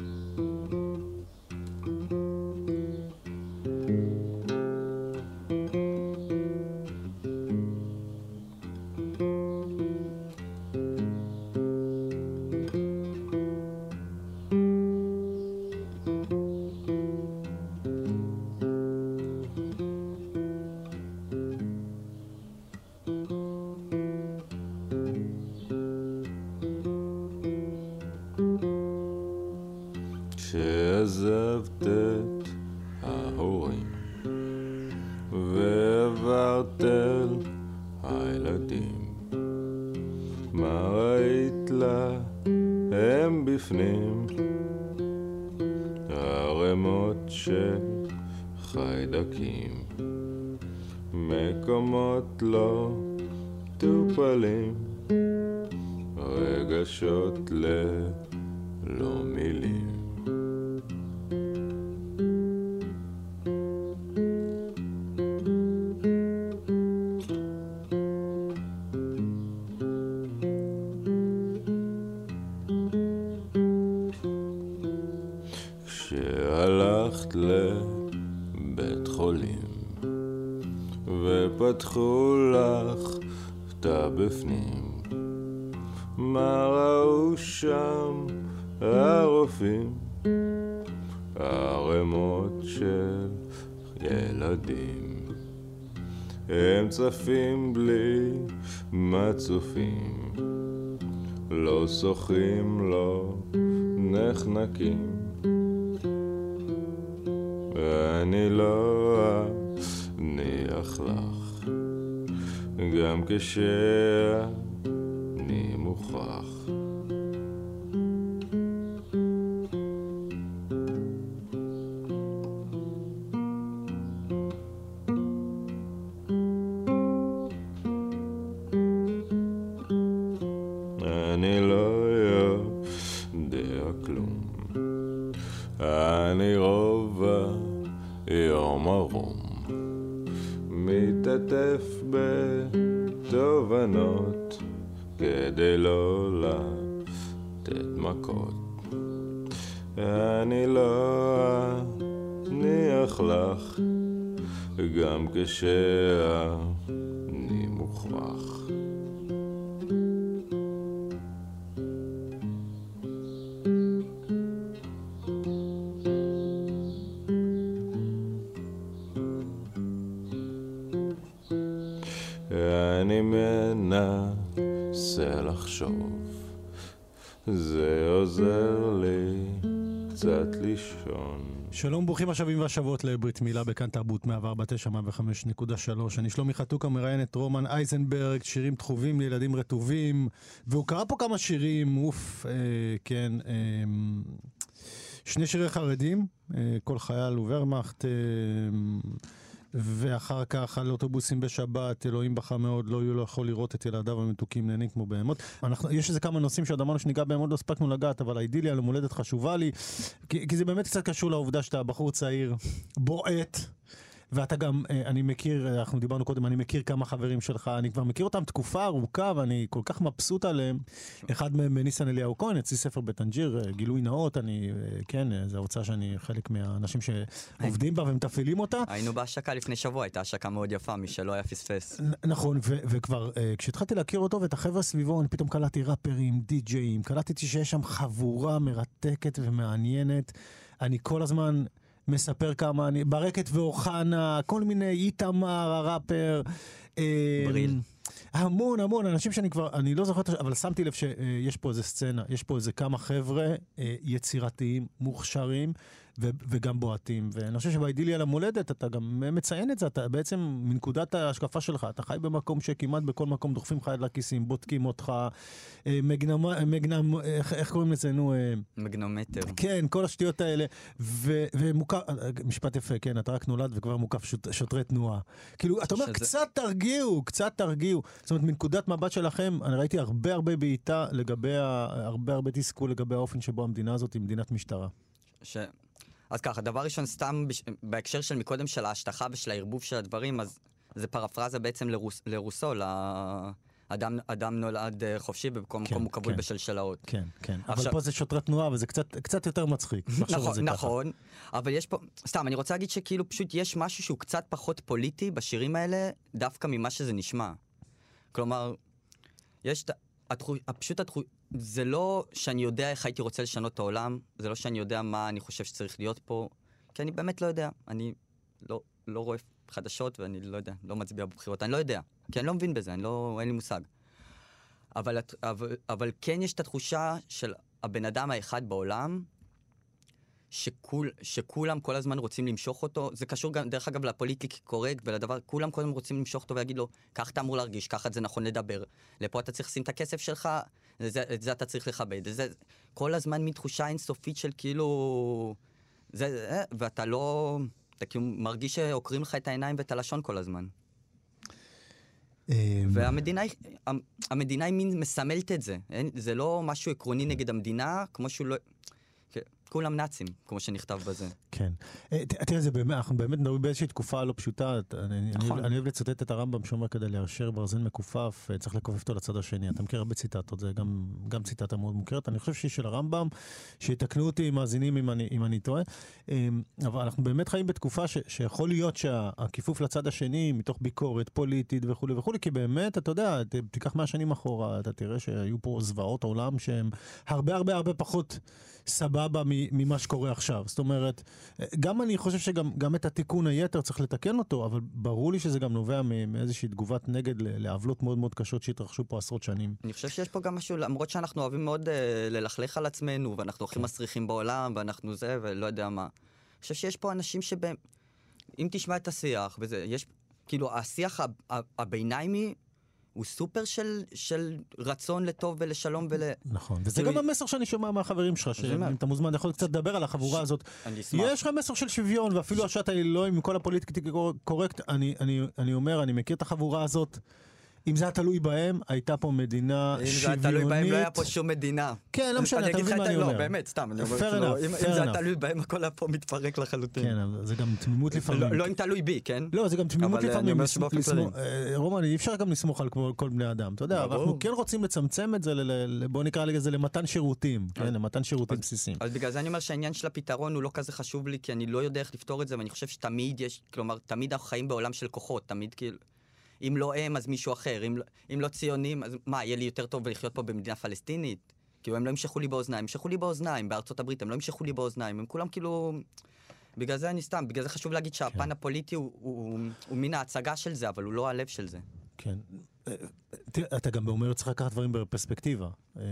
שעזבת את ההורים ועברת אל הילדים, מה ראית לה הם בפנים? הרמות של חיידקים, מקומות לא טופלים, רגשות ללא מילים. כשהלכת לבית חולים ופתחו לך תא בפנים, מה ראו שם הרופאים? הרמות של ילדים, הם צפים בלי מצופים, לא שוחים, לא נחנקים. אני לא אניח לך גם כשאני מוכרח. אני לא יודע כלום, אני רוב יום ערום, מתעטף בתובנות כדי לא לתת מכות. אני לא אניח לך גם כשאני מוכרח. אני מנסה לחשוב, זה עוזר לי קצת לישון. שלום, ברוכים השבים והשבות לברית מילה בכאן תרבות מאה וארבע תשע מאה וחמש נקודה שלוש. אני שלומי חתוקה, מראיין את רומן אייזנברג, שירים דחובים לילדים רטובים, והוא קרא פה כמה שירים, אוף, אה, כן, אה, שני שירי חרדים, אה, כל חייל וורמאכט, אה, ואחר כך על אוטובוסים בשבת, אלוהים בכה מאוד, לא יהיו לו יכול לראות את ילדיו המתוקים נהנים כמו בהמות. אנחנו, יש איזה כמה נושאים שעוד אמרנו שניגע בהם, עוד לא הספקנו לגעת, אבל האידיליה למולדת חשובה לי, כי, כי זה באמת קצת קשור לעובדה שאתה בחור צעיר, בועט, ואתה גם, אני מכיר, אנחנו דיברנו קודם, אני מכיר כמה חברים שלך, אני כבר מכיר אותם תקופה ארוכה, ואני כל כך מבסוט עליהם. אחד מהם ניסן אליהו כהן, אצלי ספר בטנג'יר, גילוי נאות, אני, כן, זו ההוצאה שאני חלק מהאנשים שעובדים בה ומתפעילים אותה. היינו בהשקה לפני שבוע, הייתה השקה מאוד יפה, מי שלא היה פספס. נכון, וכבר, כשהתחלתי להכיר אותו ואת החבר'ה סביבו, אני פתאום קלטתי ראפרים, די-ג'יים, קלטתי שיש שם חבורה מרתקת ומעניינת. אני כל הזמן מספר כמה, אני, ברקת ואוחנה, כל מיני, איתמר, הראפר, בריל. המון, המון, אנשים שאני כבר, אני לא זוכר, אבל שמתי לב שיש פה איזה סצנה, יש פה איזה כמה חבר'ה יצירתיים, מוכשרים, ו- וגם בועטים. ואני חושב שבאידיליה על המולדת, אתה גם מציין את זה, אתה בעצם, מנקודת ההשקפה שלך, אתה חי במקום שכמעט בכל מקום דוחפים לך את לכיסים, בודקים אותך, מגנם, מגנם, איך, איך קוראים לזה, נו? מגנומטר. כן, כל השטויות האלה, ו- ומוקף, משפט יפה, כן, אתה רק נולד וכבר מוקף שוט, שוטרי תנועה. כאילו, אתה אומר, שזה... קצת תרגיעו, קצת תרגיעו. זאת אומרת, מנקודת מבט שלכם, אני ראיתי הרבה הרבה בעיטה לגבי, הרבה הרבה תסכול לגבי האופן שבו המדינה הזאת היא מדינת משטרה. ש... אז ככה, דבר ראשון, סתם בש... בהקשר של מקודם של ההשטחה ושל הערבוב של הדברים, אז זה פרפרזה בעצם לרוס... לרוסו, לאדם אדם נולד חופשי ובכל מקום הוא כבול בשלשלאות. כן, כן. עכשיו... אבל פה זה שוטרי תנועה וזה קצת, קצת יותר מצחיק. נכון, נכון. אבל יש פה, סתם, אני רוצה להגיד שכאילו פשוט יש משהו שהוא קצת פחות פוליטי בשירים האלה, דווקא ממה שזה נשמע. כלומר, יש התחוש... פשוט התחוש... זה לא שאני יודע איך הייתי רוצה לשנות את העולם, זה לא שאני יודע מה אני חושב שצריך להיות פה, כי אני באמת לא יודע. אני לא, לא רואה חדשות ואני לא יודע, לא מצביע בבחירות, אני לא יודע, כי אני לא מבין בזה, אני לא, אין לי מושג. אבל, אבל, אבל כן יש את התחושה של הבן אדם האחד בעולם, שכול, שכולם כל הזמן רוצים למשוך אותו, זה קשור גם, דרך אגב, לפוליטיקלי קורקט ולדבר, כולם כל הזמן רוצים למשוך אותו ולהגיד לו, כך אתה אמור להרגיש, ככה זה נכון לדבר, לפה אתה צריך לשים את הכסף שלך, זה, את זה אתה צריך לכבד, זה, כל הזמן מין תחושה אינסופית של כאילו, זה, ואתה לא, אתה כאילו מרגיש שעוקרים לך את העיניים ואת הלשון כל הזמן. והמדינה, המדינה היא מין מסמלת את זה, זה לא משהו עקרוני נגד המדינה, כמו שהוא לא... כולם נאצים, כמו שנכתב בזה. כן. תראה, זה באמת, אנחנו באמת מדברים באיזושהי תקופה לא פשוטה. נכון. אני אוהב לצטט את הרמב"ם שאומר כדי לאשר ברזל מכופף, צריך לכופף אותו לצד השני. אתה מכיר הרבה ציטטות, זה גם ציטטה מאוד מוכרת. אני חושב שהיא של הרמב"ם, שיתקנו אותי מאזינים אם אני טועה. אבל אנחנו באמת חיים בתקופה שיכול להיות שהכיפוף לצד השני, מתוך ביקורת פוליטית וכו' וכו', כי באמת, אתה יודע, תיקח מאה שנים אחורה, אתה תראה שהיו פה זוועות עולם שהם הרבה הרבה הרבה פחות סבבה ממה שקורה עכשיו. זאת אומרת, גם אני חושב שגם גם את התיקון היתר צריך לתקן אותו, אבל ברור לי שזה גם נובע מאיזושהי תגובת נגד לעוולות מאוד מאוד קשות שהתרחשו פה עשרות שנים. אני חושב שיש פה גם משהו, למרות שאנחנו אוהבים מאוד ללכלך על עצמנו, ואנחנו הכי מסריחים בעולם, ואנחנו זה, ולא יודע מה. אני חושב שיש פה אנשים שבהם, אם תשמע את השיח, וזה, יש, כאילו, השיח הביניימי, הוא סופר של, של רצון לטוב ולשלום ול... נכון, וזה גם המסר שאני שומע מהחברים שלך, שאם אתה מוזמן, יכול קצת לדבר על החבורה הזאת. יש לך מסר של שוויון, ואפילו השעת האלוהים, עם כל הפוליטיקלי קורקט, אני, אני, אני אומר, אני מכיר את החבורה הזאת, אם זה היה תלוי בהם, הייתה פה מדינה שוויונית. אם זה היה תלוי בהם, לא היה פה שום מדינה. כן, לא משנה, אתה מבין מה אני אומר. לא, באמת, סתם. אם זה היה תלוי בהם, הכל היה פה מתפרק לחלוטין. כן, זה גם תמימות לפעמים. לא אם תלוי בי, כן? לא, זה גם תמימות לפעמים. רומן, אי אפשר גם לסמוך על כל בני אדם. אתה יודע, אנחנו כן רוצים לצמצם את זה, בוא נקרא לזה למתן שירותים. כן, למתן שירותים בסיסיים. אז בגלל זה אני אומר שהעניין של הפתרון הוא לא כזה חשוב לי, כי אני לא יודע איך לפתור את זה, ואני חושב שתמיד יש, כלומר, תמיד אנחנו חיים בעולם של כוחות, תמיד כאילו אם לא הם, אז מישהו אחר. אם, אם לא ציונים, אז מה, יהיה לי יותר טוב לחיות פה במדינה פלסטינית? כאילו, הם לא ימשכו לי באוזניים. ימשכו לי באוזניים. בארצות הברית הם לא ימשכו לי באוזניים. הם כולם כאילו... בגלל זה אני סתם, בגלל זה חשוב להגיד שהפן כן. הפוליטי הוא, הוא, הוא, הוא מן ההצגה של זה, אבל הוא לא הלב של זה. כן. תראה, אתה גם אומר, צריך לקחת דברים בפרספקטיבה.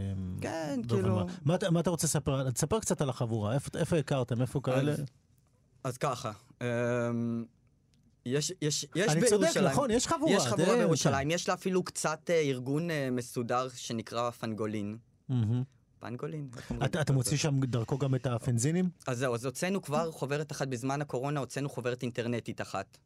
כן, כאילו... מה, מה, מה אתה רוצה לספר? תספר קצת על החבורה. איפה, איפה הכרתם? איפה כאלה? אז, אז ככה. יש, יש, יש אני בירושלים. צודק, נכון, יש חבורה. יש חבורה בירושלים. יש לה אפילו קצת ארגון מסודר שנקרא פנגולין. פנגולין? אתה מוציא שם דרכו גם את הפנזינים? אז זהו, אז הוצאנו כבר חוברת אחת בזמן הקורונה, הוצאנו חוברת אינטרנטית אחת.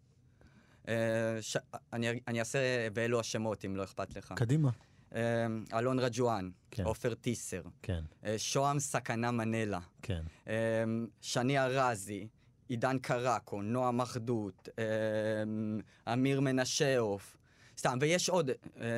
אני אעשה ואלו השמות, אם לא אכפת לך. קדימה. אלון רג'ואן, עופר טיסר, שוהם סכנה מנלה, שני ארזי, עידן קרקו, נועה מחדות, אמיר מנשאוף, סתם, ויש עוד,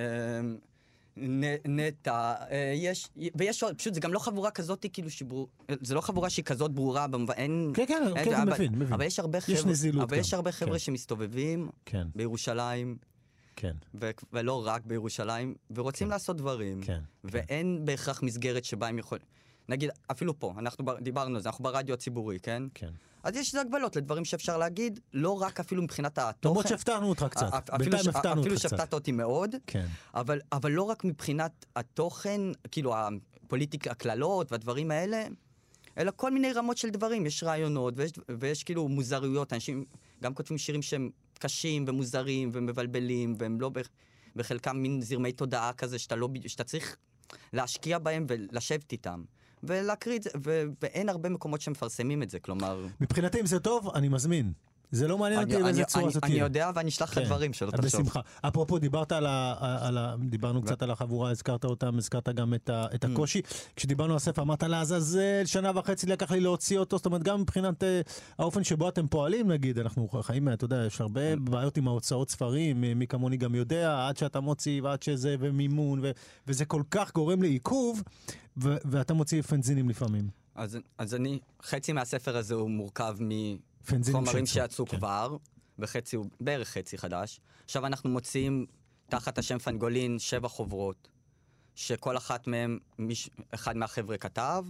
נטה, יש, ויש עוד, פשוט זה גם לא חבורה כזאת, כאילו שברור, זה לא חבורה שהיא כזאת ברורה, אין, כן, כן, כן, מבין, מבין. אבל יש הרבה חבר'ה, אבל יש הרבה חבר'ה שמסתובבים בירושלים, כן. ולא רק בירושלים, ורוצים לעשות דברים, ואין בהכרח מסגרת שבה הם יכולים, נגיד, אפילו פה, אנחנו דיברנו על זה, אנחנו ברדיו הציבורי, כן? כן. אז יש הגבלות לדברים שאפשר להגיד, לא רק אפילו מבחינת התוכן. למרות שהפתענו אותך קצת, בינתיים הפתענו אותך אפילו קצת. שהפתעת אותי מאוד, כן. אבל, אבל לא רק מבחינת התוכן, כאילו הפוליטיקה, הכללות והדברים האלה, אלא כל מיני רמות של דברים, יש רעיונות ויש, ויש כאילו מוזרויות, אנשים גם כותבים שירים שהם קשים ומוזרים ומבלבלים, והם לא בחלקם מין זרמי תודעה כזה שאתה, לא, שאתה צריך להשקיע בהם ולשבת איתם. ולהקריא את זה, ו- ואין הרבה מקומות שמפרסמים את זה, כלומר... מבחינתי אם זה טוב, אני מזמין. זה לא מעניין אותי באיזה צורה זאת תהיה. אני יודע ואני אשלח לך דברים שלא תחשוב. בשמחה. אפרופו, דיברת על ה... דיברנו קצת על החבורה, הזכרת אותם, הזכרת גם את הקושי. כשדיברנו על הספר, אמרת לעזאזל, שנה וחצי לקח לי להוציא אותו, זאת אומרת, גם מבחינת האופן שבו אתם פועלים, נגיד, אנחנו חיים, אתה יודע, יש הרבה בעיות עם ההוצאות ספרים, מי כמוני גם יודע, עד שאתה מוציא ועד שזה, ומימון, וזה כל כך גורם לעיכוב, ואתה מוציא פנזינים לפעמים. אז אני, חצי מהספר הזה הוא מורכב מ... חומרים שיצאו כן. כבר, וחצי הוא בערך חצי חדש. עכשיו אנחנו מוציאים תחת השם פנגולין שבע חוברות, שכל אחת מהם, מיש, אחד מהחבר'ה כתב,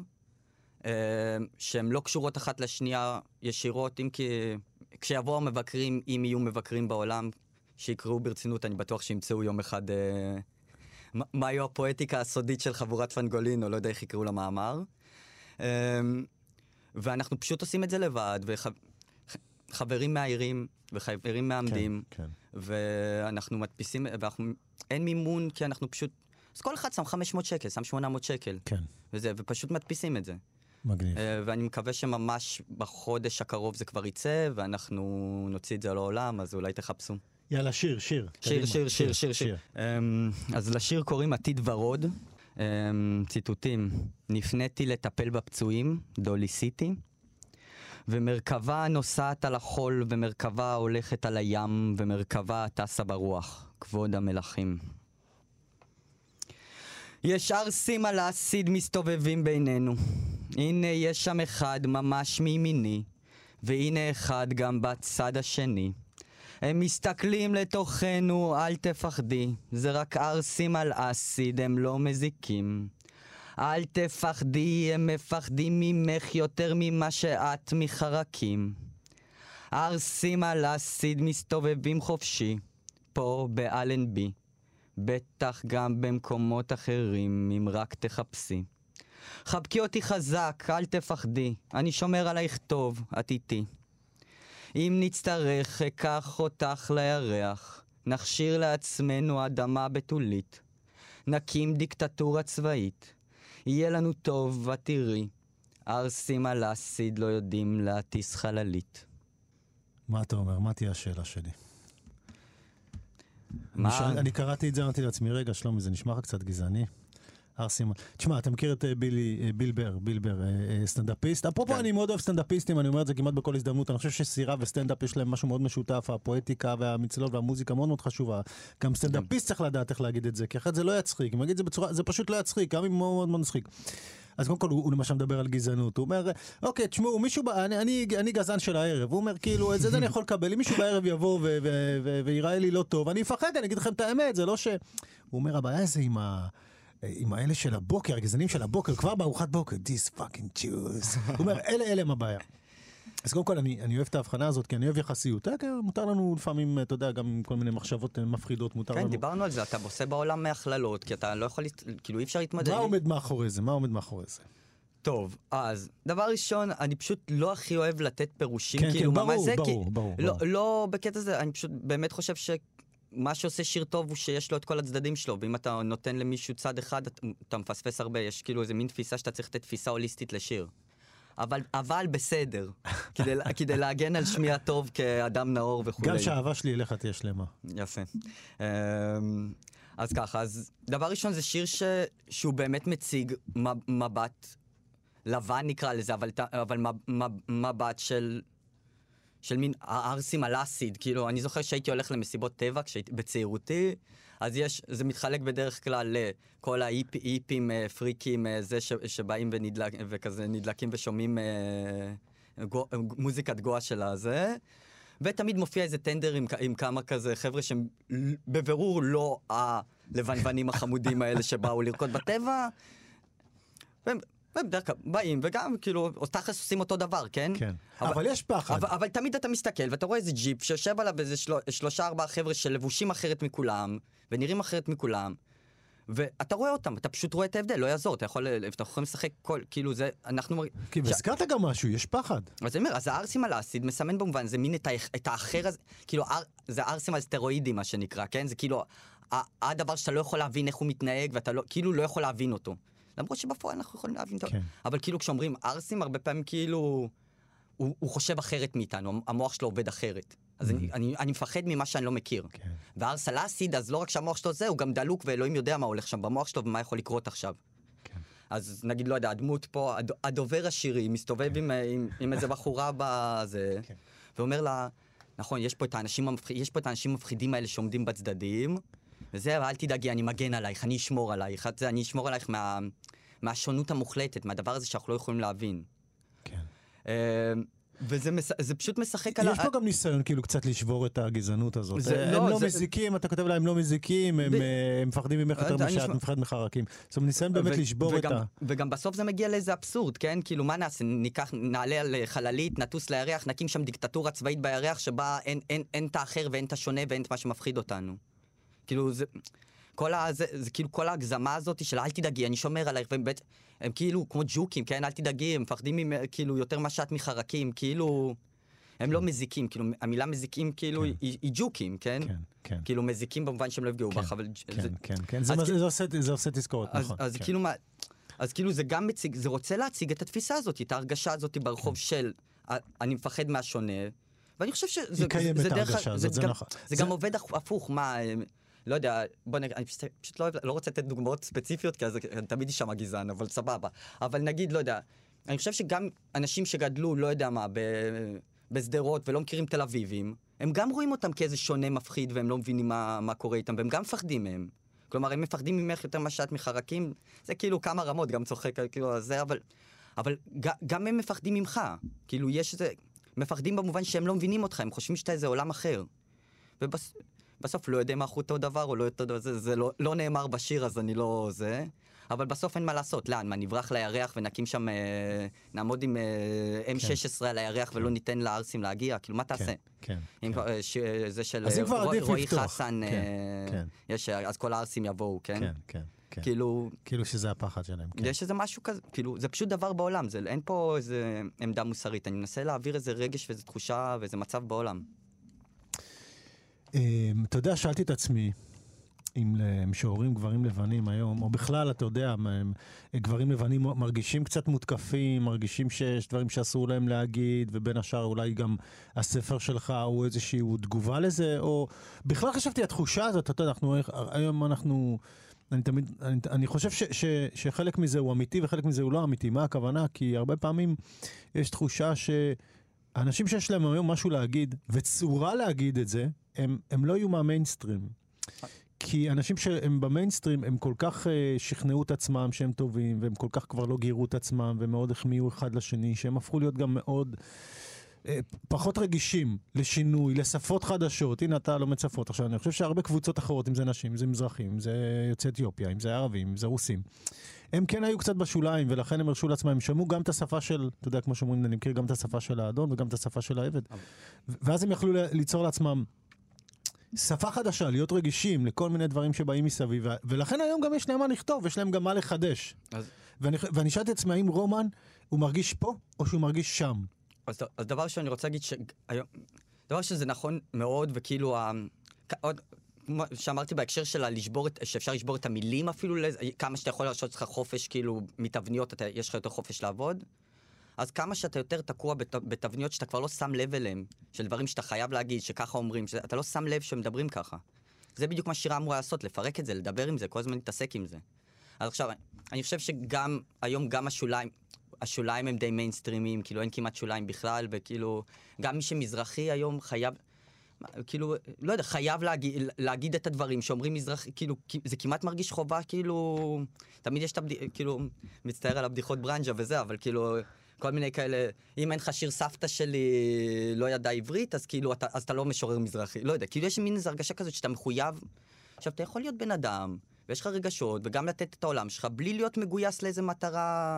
אה, שהן לא קשורות אחת לשנייה ישירות, אם כי כשיבואו המבקרים, אם יהיו מבקרים בעולם, שיקראו ברצינות, אני בטוח שימצאו יום אחד אה, מה היו הפואטיקה הסודית של חבורת פנגולין, או לא יודע איך יקראו למאמר. אה, ואנחנו פשוט עושים את זה לבד, וח... חברים מהעירים וחברים מעמדים, כן, כן. ואנחנו מדפיסים, ואנחנו, אין מימון כי אנחנו פשוט, אז כל אחד שם חמש מאות שקל, שם שמונה מאות שקל, כן. וזה, ופשוט מדפיסים את זה. מגניב. ואני מקווה שממש בחודש הקרוב זה כבר יצא, ואנחנו נוציא את זה לעולם, אז אולי תחפשו. יאללה, שיר, שיר. שיר, שיר, שיר, שיר, שיר. אז לשיר קוראים עתיד ורוד, ציטוטים, נפניתי לטפל בפצועים, דולי סיטי, ומרכבה נוסעת על החול, ומרכבה הולכת על הים, ומרכבה טסה ברוח, כבוד המלכים. יש ערסים על האסיד מסתובבים בינינו. הנה יש שם אחד ממש מימיני, והנה אחד גם בצד השני. הם מסתכלים לתוכנו, אל תפחדי, זה רק ערסים על אסיד, הם לא מזיקים. אל תפחדי, הם מפחדים ממך יותר ממה שאת מחרקים. ערסים על אסיד מסתובבים חופשי, פה באלנבי, בטח גם במקומות אחרים, אם רק תחפשי. חבקי אותי חזק, אל תפחדי, אני שומר עלייך טוב, את איתי. אם נצטרך, אקח אותך לירח, נכשיר לעצמנו אדמה בתולית, נקים דיקטטורה צבאית, יהיה לנו טוב ותראי, ערסים על אסיד לא יודעים להטיס חללית. מה אתה אומר? מה תהיה השאלה שלי? מה? אני, אני קראתי את זה, אמרתי לעצמי, רגע שלומי, זה נשמע לך קצת גזעני. ערסים... תשמע, אתה מכיר את בילי, בילבר, בילבר, סטנדאפיסט? אפרופו, אני מאוד אוהב סטנדאפיסטים, אני אומר את זה כמעט בכל הזדמנות, אני חושב שסירה וסטנדאפ יש להם משהו מאוד משותף, הפואטיקה והמצלות והמוזיקה מאוד מאוד חשובה. גם סטנדאפיסט צריך לדעת איך להגיד את זה, כי אחרת זה לא יצחיק, אם אגיד את זה בצורה, זה פשוט לא יצחיק, גם אם מאוד מאוד מצחיק. אז קודם כל הוא, הוא למשל מדבר על גזענות, הוא אומר, אוקיי, תשמעו, מישהו, אני, אני, אני גזען של הערב, הוא אומר, כאילו, את זה אני יכול לקבל, אם מישהו בערב יבוא ו- ו- ו- ויראה לי לא טוב, אני אפחד, אני אגיד לכם את האמת, זה לא ש... הוא אומר, הבעיה זה עם ה... עם האלה של הבוקר, הגזענים של הבוקר, כבר בארוחת בוקר, this fucking Jews. הוא אומר, אלה, אלה הם הבעיה. אז קודם כל, אני, אני אוהב את ההבחנה הזאת, כי אני אוהב יחסיות. מותר לנו לפעמים, אתה יודע, גם כל מיני מחשבות מפחידות, מותר לנו. כן, דיברנו על זה, אתה עושה בעולם מהכללות, כי אתה לא יכול, כאילו אי אפשר להתמודד. מה עומד מאחורי זה? מה עומד מאחורי זה? טוב, אז, דבר ראשון, אני פשוט לא הכי אוהב לתת פירושים, כן, כאילו, כן, ברור, ממש זה, ברור, כי, ברור, לא, ברור. לא בקטע הזה, אני פשוט באמת חושב ש... מה שעושה שיר טוב הוא שיש לו את כל הצדדים שלו, ואם אתה נותן למישהו צד אחד, אתה מפספס הרבה, יש כאילו איזה מין תפיסה שאתה צריך לתת תפיסה הוליסטית לשיר. אבל, אבל בסדר, כדי, כדי להגן על שמי הטוב כאדם נאור וכו'. גם שהאהבה שלי אליך תהיה שלמה. יפה. אז ככה, אז דבר ראשון זה שיר ש, שהוא באמת מציג מבט לבן נקרא לזה, אבל, אבל מבט של... של מין הערסים על אסיד, כאילו, אני זוכר שהייתי הולך למסיבות טבע כשהייתי בצעירותי, אז יש, זה מתחלק בדרך כלל לכל האיפים, פריקים, זה ש, שבאים ונדלק, וכזה נדלקים ושומעים גו, מוזיקת גואה של הזה, ותמיד מופיע איזה טנדר עם, עם כמה כזה חבר'ה שהם בבירור לא הלבנוונים החמודים האלה שבאו לרקוד בטבע, בדרך כלל באים, וגם כאילו, תכלס עושים אותו דבר, כן? כן. אבל יש פחד. אבל, אבל תמיד אתה מסתכל, ואתה רואה איזה ג'יפ שיושב עליו איזה של... שלושה ארבעה חבר'ה שלבושים אחרת מכולם, ונראים אחרת מכולם, ואתה רואה אותם, אתה פשוט רואה את ההבדל, לא יעזור, אתה יכול, אתה יכול לשחק כל, כאילו זה, אנחנו... כי והזכרת גם משהו, יש פחד. אז אני אומר, אז הארסים על האסיד מסמן במובן, זה מין את, ה... את האחר הזה, כאילו, זה הארסים על סטרואידים, מה שנקרא, כן? זה כאילו, הדבר שאתה לא יכול להבין איך הוא מתנהג, ואתה לא, כאילו לא יכול להבין אותו. למרות שבפועל אנחנו יכולים להבין אותו. כן. אבל כאילו כשאומרים ארסים, הרבה פעמים כאילו, הוא, הוא חושב אחרת מאיתנו, המוח שלו עובד אחרת. אז mm-hmm. אני, אני, אני מפחד ממה שאני לא מכיר. כן. והארס על האסיד, אז לא רק שהמוח שלו זה, הוא גם דלוק, ואלוהים יודע מה הולך שם במוח שלו, ומה יכול לקרות עכשיו. כן. אז נגיד, לא יודע, הדמות פה, הד, הדובר השירי, מסתובב כן. עם, עם, עם איזה בחורה בזה, כן. ואומר לה, נכון, יש פה את האנשים, המפח... יש פה את האנשים המפחידים האלה שעומדים בצדדים, וזה, אל תדאגי, אני מגן עלייך, אני אשמור עלייך, אני אשמור עלייך מה, מהשונות המוחלטת, מהדבר הזה שאנחנו לא יכולים להבין. כן. וזה מס... זה פשוט משחק על... יש פה גם ניסיון כאילו קצת לשבור את הגזענות הזאת. הם לא מזיקים, אתה כותב להם לא מזיקים, הם מפחדים ממך יותר משאת, מפחד מחרקים. זאת אומרת, ניסיון באמת לשבור את ה... וגם בסוף זה מגיע לאיזה אבסורד, כן? כאילו, מה נעשה? ניקח, נעלה על חללית, נטוס לירח, נקים שם דיקטטורה צבאית בירח, שבה אין את האחר ואין את השונה ואין את מה שמפחיד אותנו. כאילו, זה... כל ה... זה, זה כאילו כל ההגזמה הזאת של אל תדאגי, אני שומר עלייך, והם בית... הם כאילו כמו ג'וקים, כן? אל תדאגי, הם מפחדים עם, כאילו יותר משאת מחרקים, כאילו... הם כן. לא מזיקים, כאילו המילה מזיקים כאילו כן. היא, היא ג'וקים, כן? כן, כן. כאילו מזיקים במובן שהם לא יפגעו כן. בך, אבל... כן, זה... כן, כן. זה, זה, זה, עושה, זה עושה תזכורת, אז, נכון. אז, כן. כאילו מה... אז כאילו זה גם מציג, זה רוצה להציג את התפיסה הזאת, את ההרגשה הזאת ברחוב כן. של אני מפחד מהשונה, ואני חושב שזה... היא קיימת זה, את ההרגשה הזאת, זה, זה, נכון. זה, זה גם עובד הפוך, מה... לא יודע, בוא נגיד, אני פשוט, פשוט לא, לא רוצה לתת דוגמאות ספציפיות, כי אז אני תמיד אשם הגזען, אבל סבבה. אבל נגיד, לא יודע, אני חושב שגם אנשים שגדלו, לא יודע מה, בסדרות ולא מכירים תל אביבים, הם גם רואים אותם כאיזה שונה מפחיד, והם לא מבינים מה, מה קורה איתם, והם גם מפחדים מהם. כלומר, הם מפחדים ממך יותר משאת מחרקים, זה כאילו כמה רמות, גם צוחק, כאילו, זה, אבל, אבל גם הם מפחדים ממך. כאילו, יש איזה, מפחדים במובן שהם לא מבינים אותך, הם חושבים שאתה איזה עולם אחר. ובס... בסוף לא יודע מה אותו דבר או לא אותו דבר, זה, זה לא, לא נאמר בשיר, אז אני לא זה, אבל בסוף אין מה לעשות, לאן, מה, נברח לירח ונקים שם, אה, נעמוד עם אה, אם שש עשרה על הירח כן. ולא ניתן לארסים להגיע, כאילו מה תעשה? כן, כן. עם, כן. ש, זה של רוא, רועי חסן, כן, אה, כן. יש, אז כל הארסים יבואו, כן? כן, כן. כן. כאילו, כאילו שזה הפחד שלהם. כן. יש איזה משהו כזה, כאילו, זה פשוט דבר בעולם, זה, אין פה איזה עמדה מוסרית, אני מנסה להעביר איזה רגש ואיזה תחושה ואיזה מצב בעולם. אתה יודע, שאלתי את עצמי, אם משוררים גברים לבנים היום, או בכלל, אתה יודע, גברים לבנים מרגישים קצת מותקפים, מרגישים שיש דברים שאסור להם להגיד, ובין השאר אולי גם הספר שלך הוא איזושהי תגובה לזה, או בכלל חשבתי, התחושה הזאת, אתה יודע, אנחנו, היום אנחנו, אני תמיד, אני, אני חושב ש, ש, שחלק מזה הוא אמיתי, וחלק מזה הוא לא אמיתי. מה הכוונה? כי הרבה פעמים יש תחושה ש... האנשים שיש להם היום משהו להגיד, וצורה להגיד את זה, הם, הם לא יהיו מהמיינסטרים. כי אנשים שהם במיינסטרים, הם כל כך uh, שכנעו את עצמם שהם טובים, והם כל כך כבר לא גירו את עצמם, ומאוד החמיאו אחד לשני, שהם הפכו להיות גם מאוד uh, פחות רגישים לשינוי, לשפות חדשות. הנה אתה לא מצפות. עכשיו, אני חושב שהרבה קבוצות אחרות, אם זה נשים, אם זה מזרחים, אם זה יוצאי אתיופיה, אם זה ערבים, אם זה רוסים, הם כן היו קצת בשוליים, ולכן הם הרשו לעצמם, הם שמעו גם את השפה של, אתה יודע, כמו שאומרים, אני מכיר גם את השפה של האדון, וגם את השפה של העבד. ואז הם יכלו ליצור לעצמם שפה חדשה, להיות רגישים לכל מיני דברים שבאים מסביב, ולכן היום גם יש להם מה לכתוב, יש להם גם מה לחדש. ואני, ואני שאלתי את עצמי, האם רומן, הוא מרגיש פה, או שהוא מרגיש שם? אז, אז דבר שאני רוצה להגיד, שהיום, דבר שזה נכון מאוד, וכאילו, עוד... שאמרתי בהקשר שלה, לשבור את, שאפשר לשבור את המילים אפילו, כמה שאתה יכול להרשות לך חופש, כאילו, מתבניות, אתה, יש לך יותר חופש לעבוד, אז כמה שאתה יותר תקוע בת, בתבניות שאתה כבר לא שם לב אליהם, של דברים שאתה חייב להגיד, שככה אומרים, שאתה לא שם לב שמדברים ככה. זה בדיוק מה שירה אמורה לעשות, לפרק את זה, לדבר עם זה, כל הזמן להתעסק עם זה. אז עכשיו, אני חושב שגם, היום גם השוליים, השוליים הם די מיינסטרימיים, כאילו אין כמעט שוליים בכלל, וכאילו, גם מי שמזרחי היום חייב... כאילו, לא יודע, חייב להגיד, להגיד את הדברים שאומרים מזרח, כאילו, זה כמעט מרגיש חובה, כאילו, תמיד יש את הבדיחות, כאילו, מצטער על הבדיחות ברנג'ה וזה, אבל כאילו, כל מיני כאלה, אם אין לך שיר סבתא שלי לא ידע עברית, אז כאילו, אתה, אז אתה לא משורר מזרחי, לא יודע, כאילו יש מין איזו הרגשה כזאת שאתה מחויב, עכשיו, אתה יכול להיות בן אדם, ויש לך רגשות, וגם לתת את העולם שלך, בלי להיות מגויס לאיזו מטרה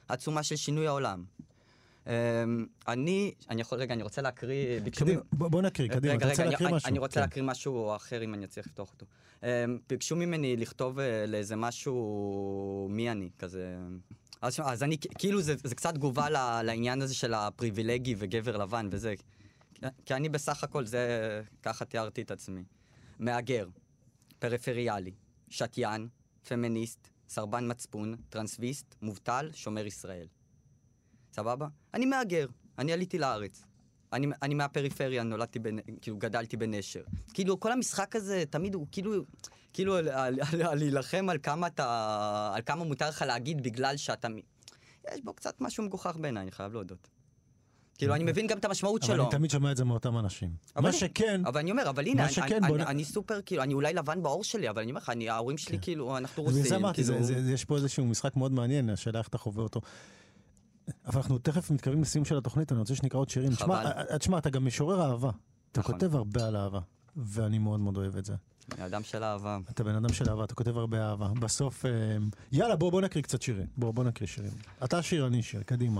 עצומה של שינוי העולם. אני, אני יכול, רגע, אני רוצה להקריא... קדימה, בוא נקריא, קדימה, אתה רוצה להקריא משהו? אני רוצה להקריא משהו אחר אם אני אצליח לפתוח אותו. ביקשו ממני לכתוב לאיזה משהו מי אני, כזה... אז, אז אני, כאילו זה, זה קצת תגובה לעניין הזה של הפריבילגי וגבר לבן וזה. כי אני בסך הכל זה, ככה תיארתי את עצמי. מאגר, פריפריאלי, שטיין, פמיניסט, סרבן מצפון, טרנסוויסט, מובטל, שומר ישראל. סבבה? אני מאגר, אני עליתי לארץ. אני, אני מהפריפריה, נולדתי, בנ... כאילו גדלתי בנשר. כאילו כל המשחק הזה תמיד הוא כאילו, כאילו על, על, על, על להילחם על כמה אתה, על כמה מותר לך להגיד בגלל שאתה... יש בו קצת משהו מגוחך בעיניי, אני חייב להודות. כאילו אני מבין גם את המשמעות שלו. אבל אני תמיד שומע את זה מאותם אנשים. מה שכן... אבל אני אומר, אבל הנה, אני סופר, כאילו, אני אולי לבן בעור שלי, אבל אני אומר לך, ההורים שלי כאילו, אנחנו רוסים. יש פה איזשהו משחק מאוד מעניין, השאלה איך אתה חווה אותו. אבל אנחנו תכף מתקרבים לסיום של התוכנית, אני רוצה שנקרא עוד שירים. תשמע, אתה גם משורר אהבה. אתה כותב הרבה על אהבה, ואני מאוד מאוד אוהב את זה. בן אדם של אהבה. אתה בן אדם של אהבה, אתה כותב הרבה אהבה. בסוף, יאללה, בוא נקריא קצת שירים. בוא נקריא שירים. אתה שיר, אני שיר, קדימה.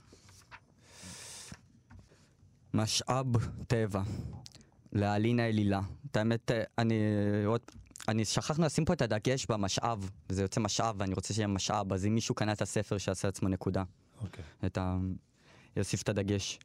משאב טבע, להלינה אלילה. את האמת, אני, אני שכחנו לשים פה את הדגש במשאב, וזה יוצא משאב, ואני רוצה שיהיה משאב, אז אם מישהו קנה את הספר, שיעשה עצמו נקודה. אוקיי. את ה... יוסיף את הדגש.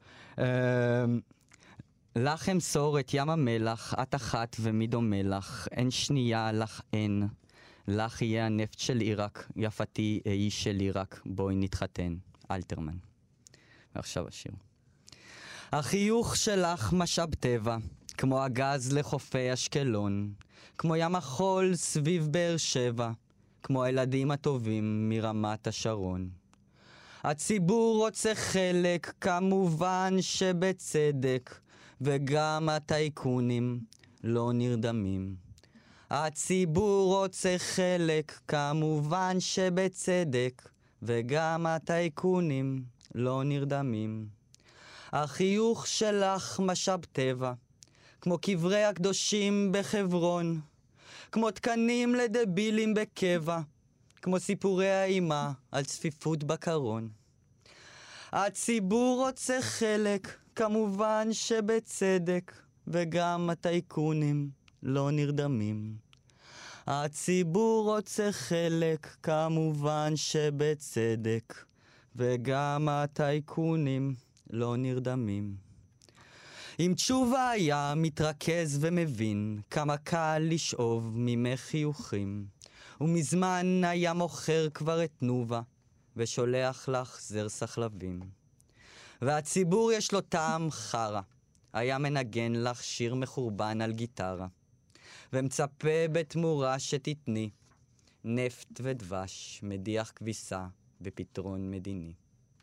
לך אמסור את ים המלח, את אחת ומי דומה לך, אין שנייה לך אין. לך יהיה הנפט של עיראק, יפתי איש של עיראק, בואי נתחתן. אלתרמן. ועכשיו השיר. החיוך שלך משאב טבע, כמו הגז לחופי אשקלון, כמו ים החול סביב באר שבע, כמו הילדים הטובים מרמת השרון. הציבור רוצה חלק, כמובן שבצדק, וגם הטייקונים לא נרדמים. הציבור רוצה חלק, כמובן שבצדק, וגם הטייקונים לא נרדמים. החיוך שלך משאב טבע, כמו קברי הקדושים בחברון, כמו תקנים לדבילים בקבע, כמו סיפורי האימה על צפיפות בקרון. הציבור רוצה חלק, כמובן שבצדק, וגם הטייקונים לא נרדמים. הציבור רוצה חלק, כמובן שבצדק, וגם הטייקונים לא נרדמים. אם תשובה היה מתרכז ומבין כמה קל לשאוב ממך חיוכים, ומזמן היה מוכר כבר את תנובה ושולח לך זר סחלבים. והציבור יש לו טעם חרה, היה מנגן לך שיר מחורבן על גיטרה, ומצפה בתמורה שתתני נפט ודבש, מדיח כביסה ופתרון מדיני.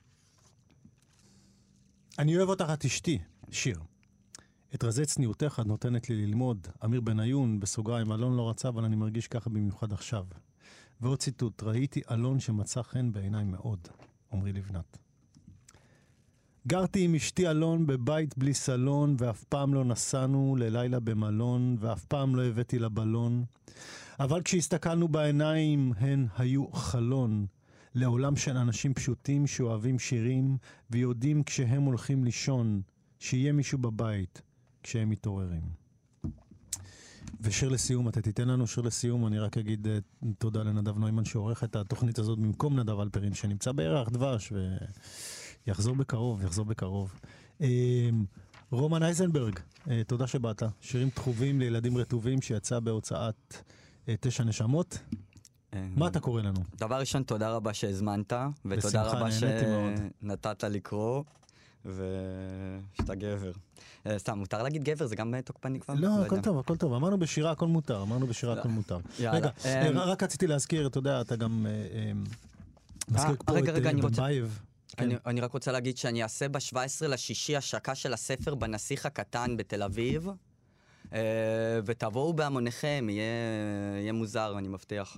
אני אוהב אותך את אשתי, שיר. את רזי צניעותך את נותנת לי ללמוד, אמיר בניון, בסוגריים, אלון לא רצה, אבל אני מרגיש ככה במיוחד עכשיו. ועוד ציטוט, ראיתי אלון שמצא חן בעיניי מאוד, עמרי לבנת. גרתי עם אשתי אלון בבית בלי סלון, ואף פעם לא נסענו ללילה במלון, ואף פעם לא הבאתי לבלון. אבל כשהסתכלנו בעיניים, הן היו חלון, לעולם של אנשים פשוטים שאוהבים שירים, ויודעים כשהם הולכים לישון, שיהיה מישהו בבית כשהם מתעוררים. ושיר לסיום, אתה תיתן לנו שיר לסיום, אני רק אגיד uh, תודה לנדב נוימן שעורך את התוכנית הזאת במקום נדב אלפרין, שנמצא בירח דבש, ויחזור בקרוב, יחזור בקרוב. Uh, רומן אייזנברג, uh, תודה שבאת. שירים תחובים לילדים רטובים שיצא בהוצאת uh, תשע נשמות. מה אתה קורא לנו? דבר ראשון, תודה רבה שהזמנת, ותודה רבה שנתת לקרוא, ושאתה גבר. סתם, מותר להגיד גבר? זה גם תוקפני כבר? לא, הכל טוב, הכל טוב. אמרנו בשירה הכל מותר, אמרנו בשירה הכל מותר. רגע, רק רציתי להזכיר, אתה יודע, אתה גם מזכיר פה את בנבייב. אני רק רוצה להגיד שאני אעשה ב-שבעה עשר לשישי השקה של הספר בנסיך הקטן בתל אביב, ותבואו בהמוניכם, יהיה מוזר, אני מבטיח.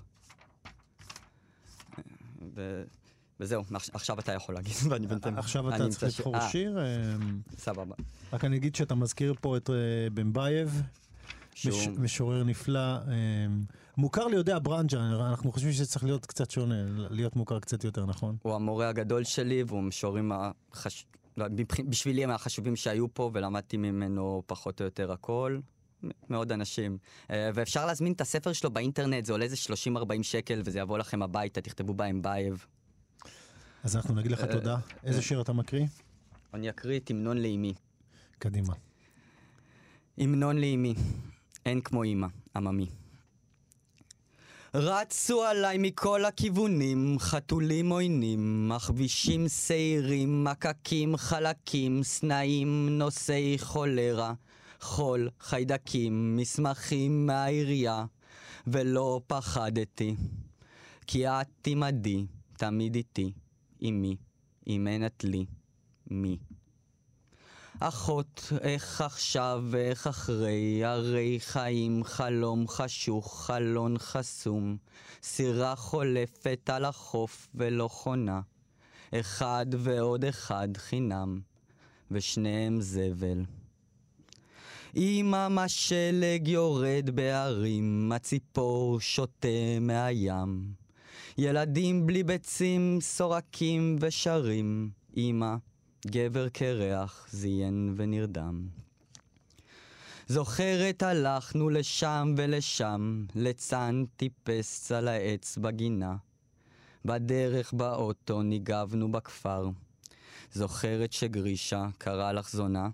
וזהו, עכשיו אתה יכול להגיד, ואני בינתיים... עכשיו אתה צריך לבחור שיר? סבבה. רק אני אגיד שאתה מזכיר פה את בנבייב, שהוא... מש, משורר נפלא. אה, מוכר ליודע ברנג'ה, אנחנו חושבים שצריך להיות קצת שונה, להיות מוכר קצת יותר, נכון? הוא המורה הגדול שלי, והוא משוררים החש... בשבילי מהחשובים שהיו פה, ולמדתי ממנו פחות או יותר הכל. מאוד אנשים. ואפשר להזמין את הספר שלו באינטרנט, זה עולה איזה שלושים ארבעים שקל, וזה יבוא לכם הביתה, תכתבו בהם בייב. אז אנחנו נגיד לך תודה. איזה שיר אתה מקריא? אני אקריא את המנון לאמי. קדימה. המנון לאמי, אין כמו אמא, עממי. רצו עליי מכל הכיוונים, חתולים עוינים, מכבישים שעירים, מקקים חלקים, סנאים, נושאי חולרה, חול, חיידקים, מסמכים מהעירייה, ולא פחדתי, כי את תימדי, תמיד איתי, אמי, אם אין את לי, מי. אחות, איך עכשיו ואיך אחרי, הרי חיים, חלום חשוך, חלון חסום, סירה חולפת על החוף ולא חונה, אחד ועוד אחד חינם, ושניהם זבל. אמא, מה שלג יורד בערים, הציפור שותה מהים, ילדים בלי ביצים, סורקים ושרים, אמא, גבר קרח, זיין ונרדם. זוכרת הלכנו לשם ולשם, לצן טיפס על העץ בגינה. בדרך באוטו ניגבנו בכפר. זוכרת שגרישה קרא לך זונה?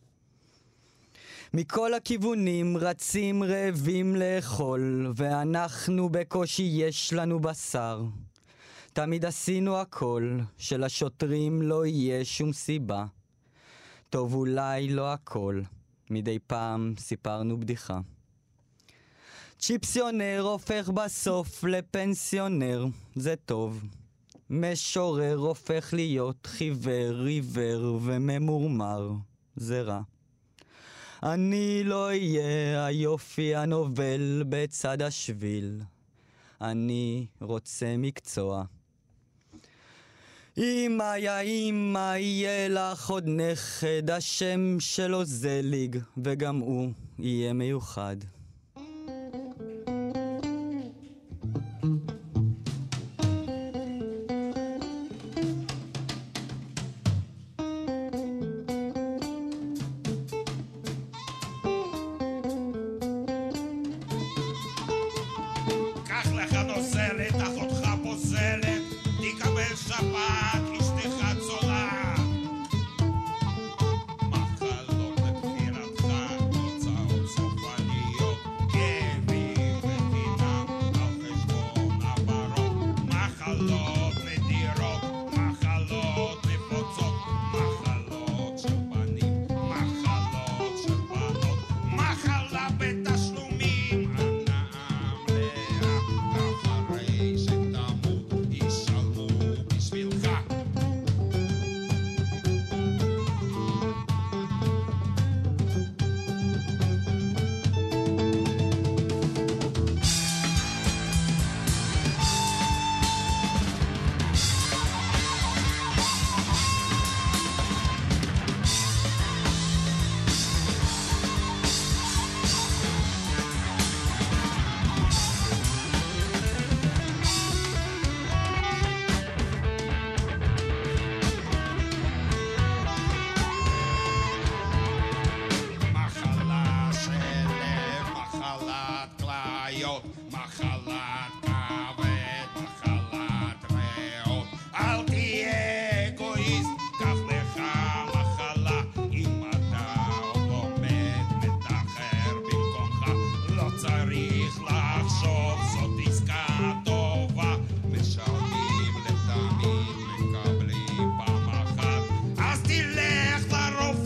מכל הכיוונים רצים רעבים לאכול, ואנחנו בקושי יש לנו בשר. תמיד עשינו הכל, שלשוטרים לא יהיה שום סיבה. טוב אולי לא הכל, מדי פעם סיפרנו בדיחה. צ'יפסיונר הופך בסוף לפנסיונר, זה טוב. משורר הופך להיות חיוור, עיוור וממורמר, זה רע. אני לא אהיה היופי הנובל בצד השביל. אני רוצה מקצוע. אמא יא אמא, יהיה לך עוד נכד, השם שלו זליג, וגם הוא יהיה מיוחד.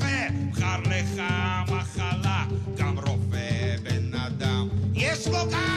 Look out!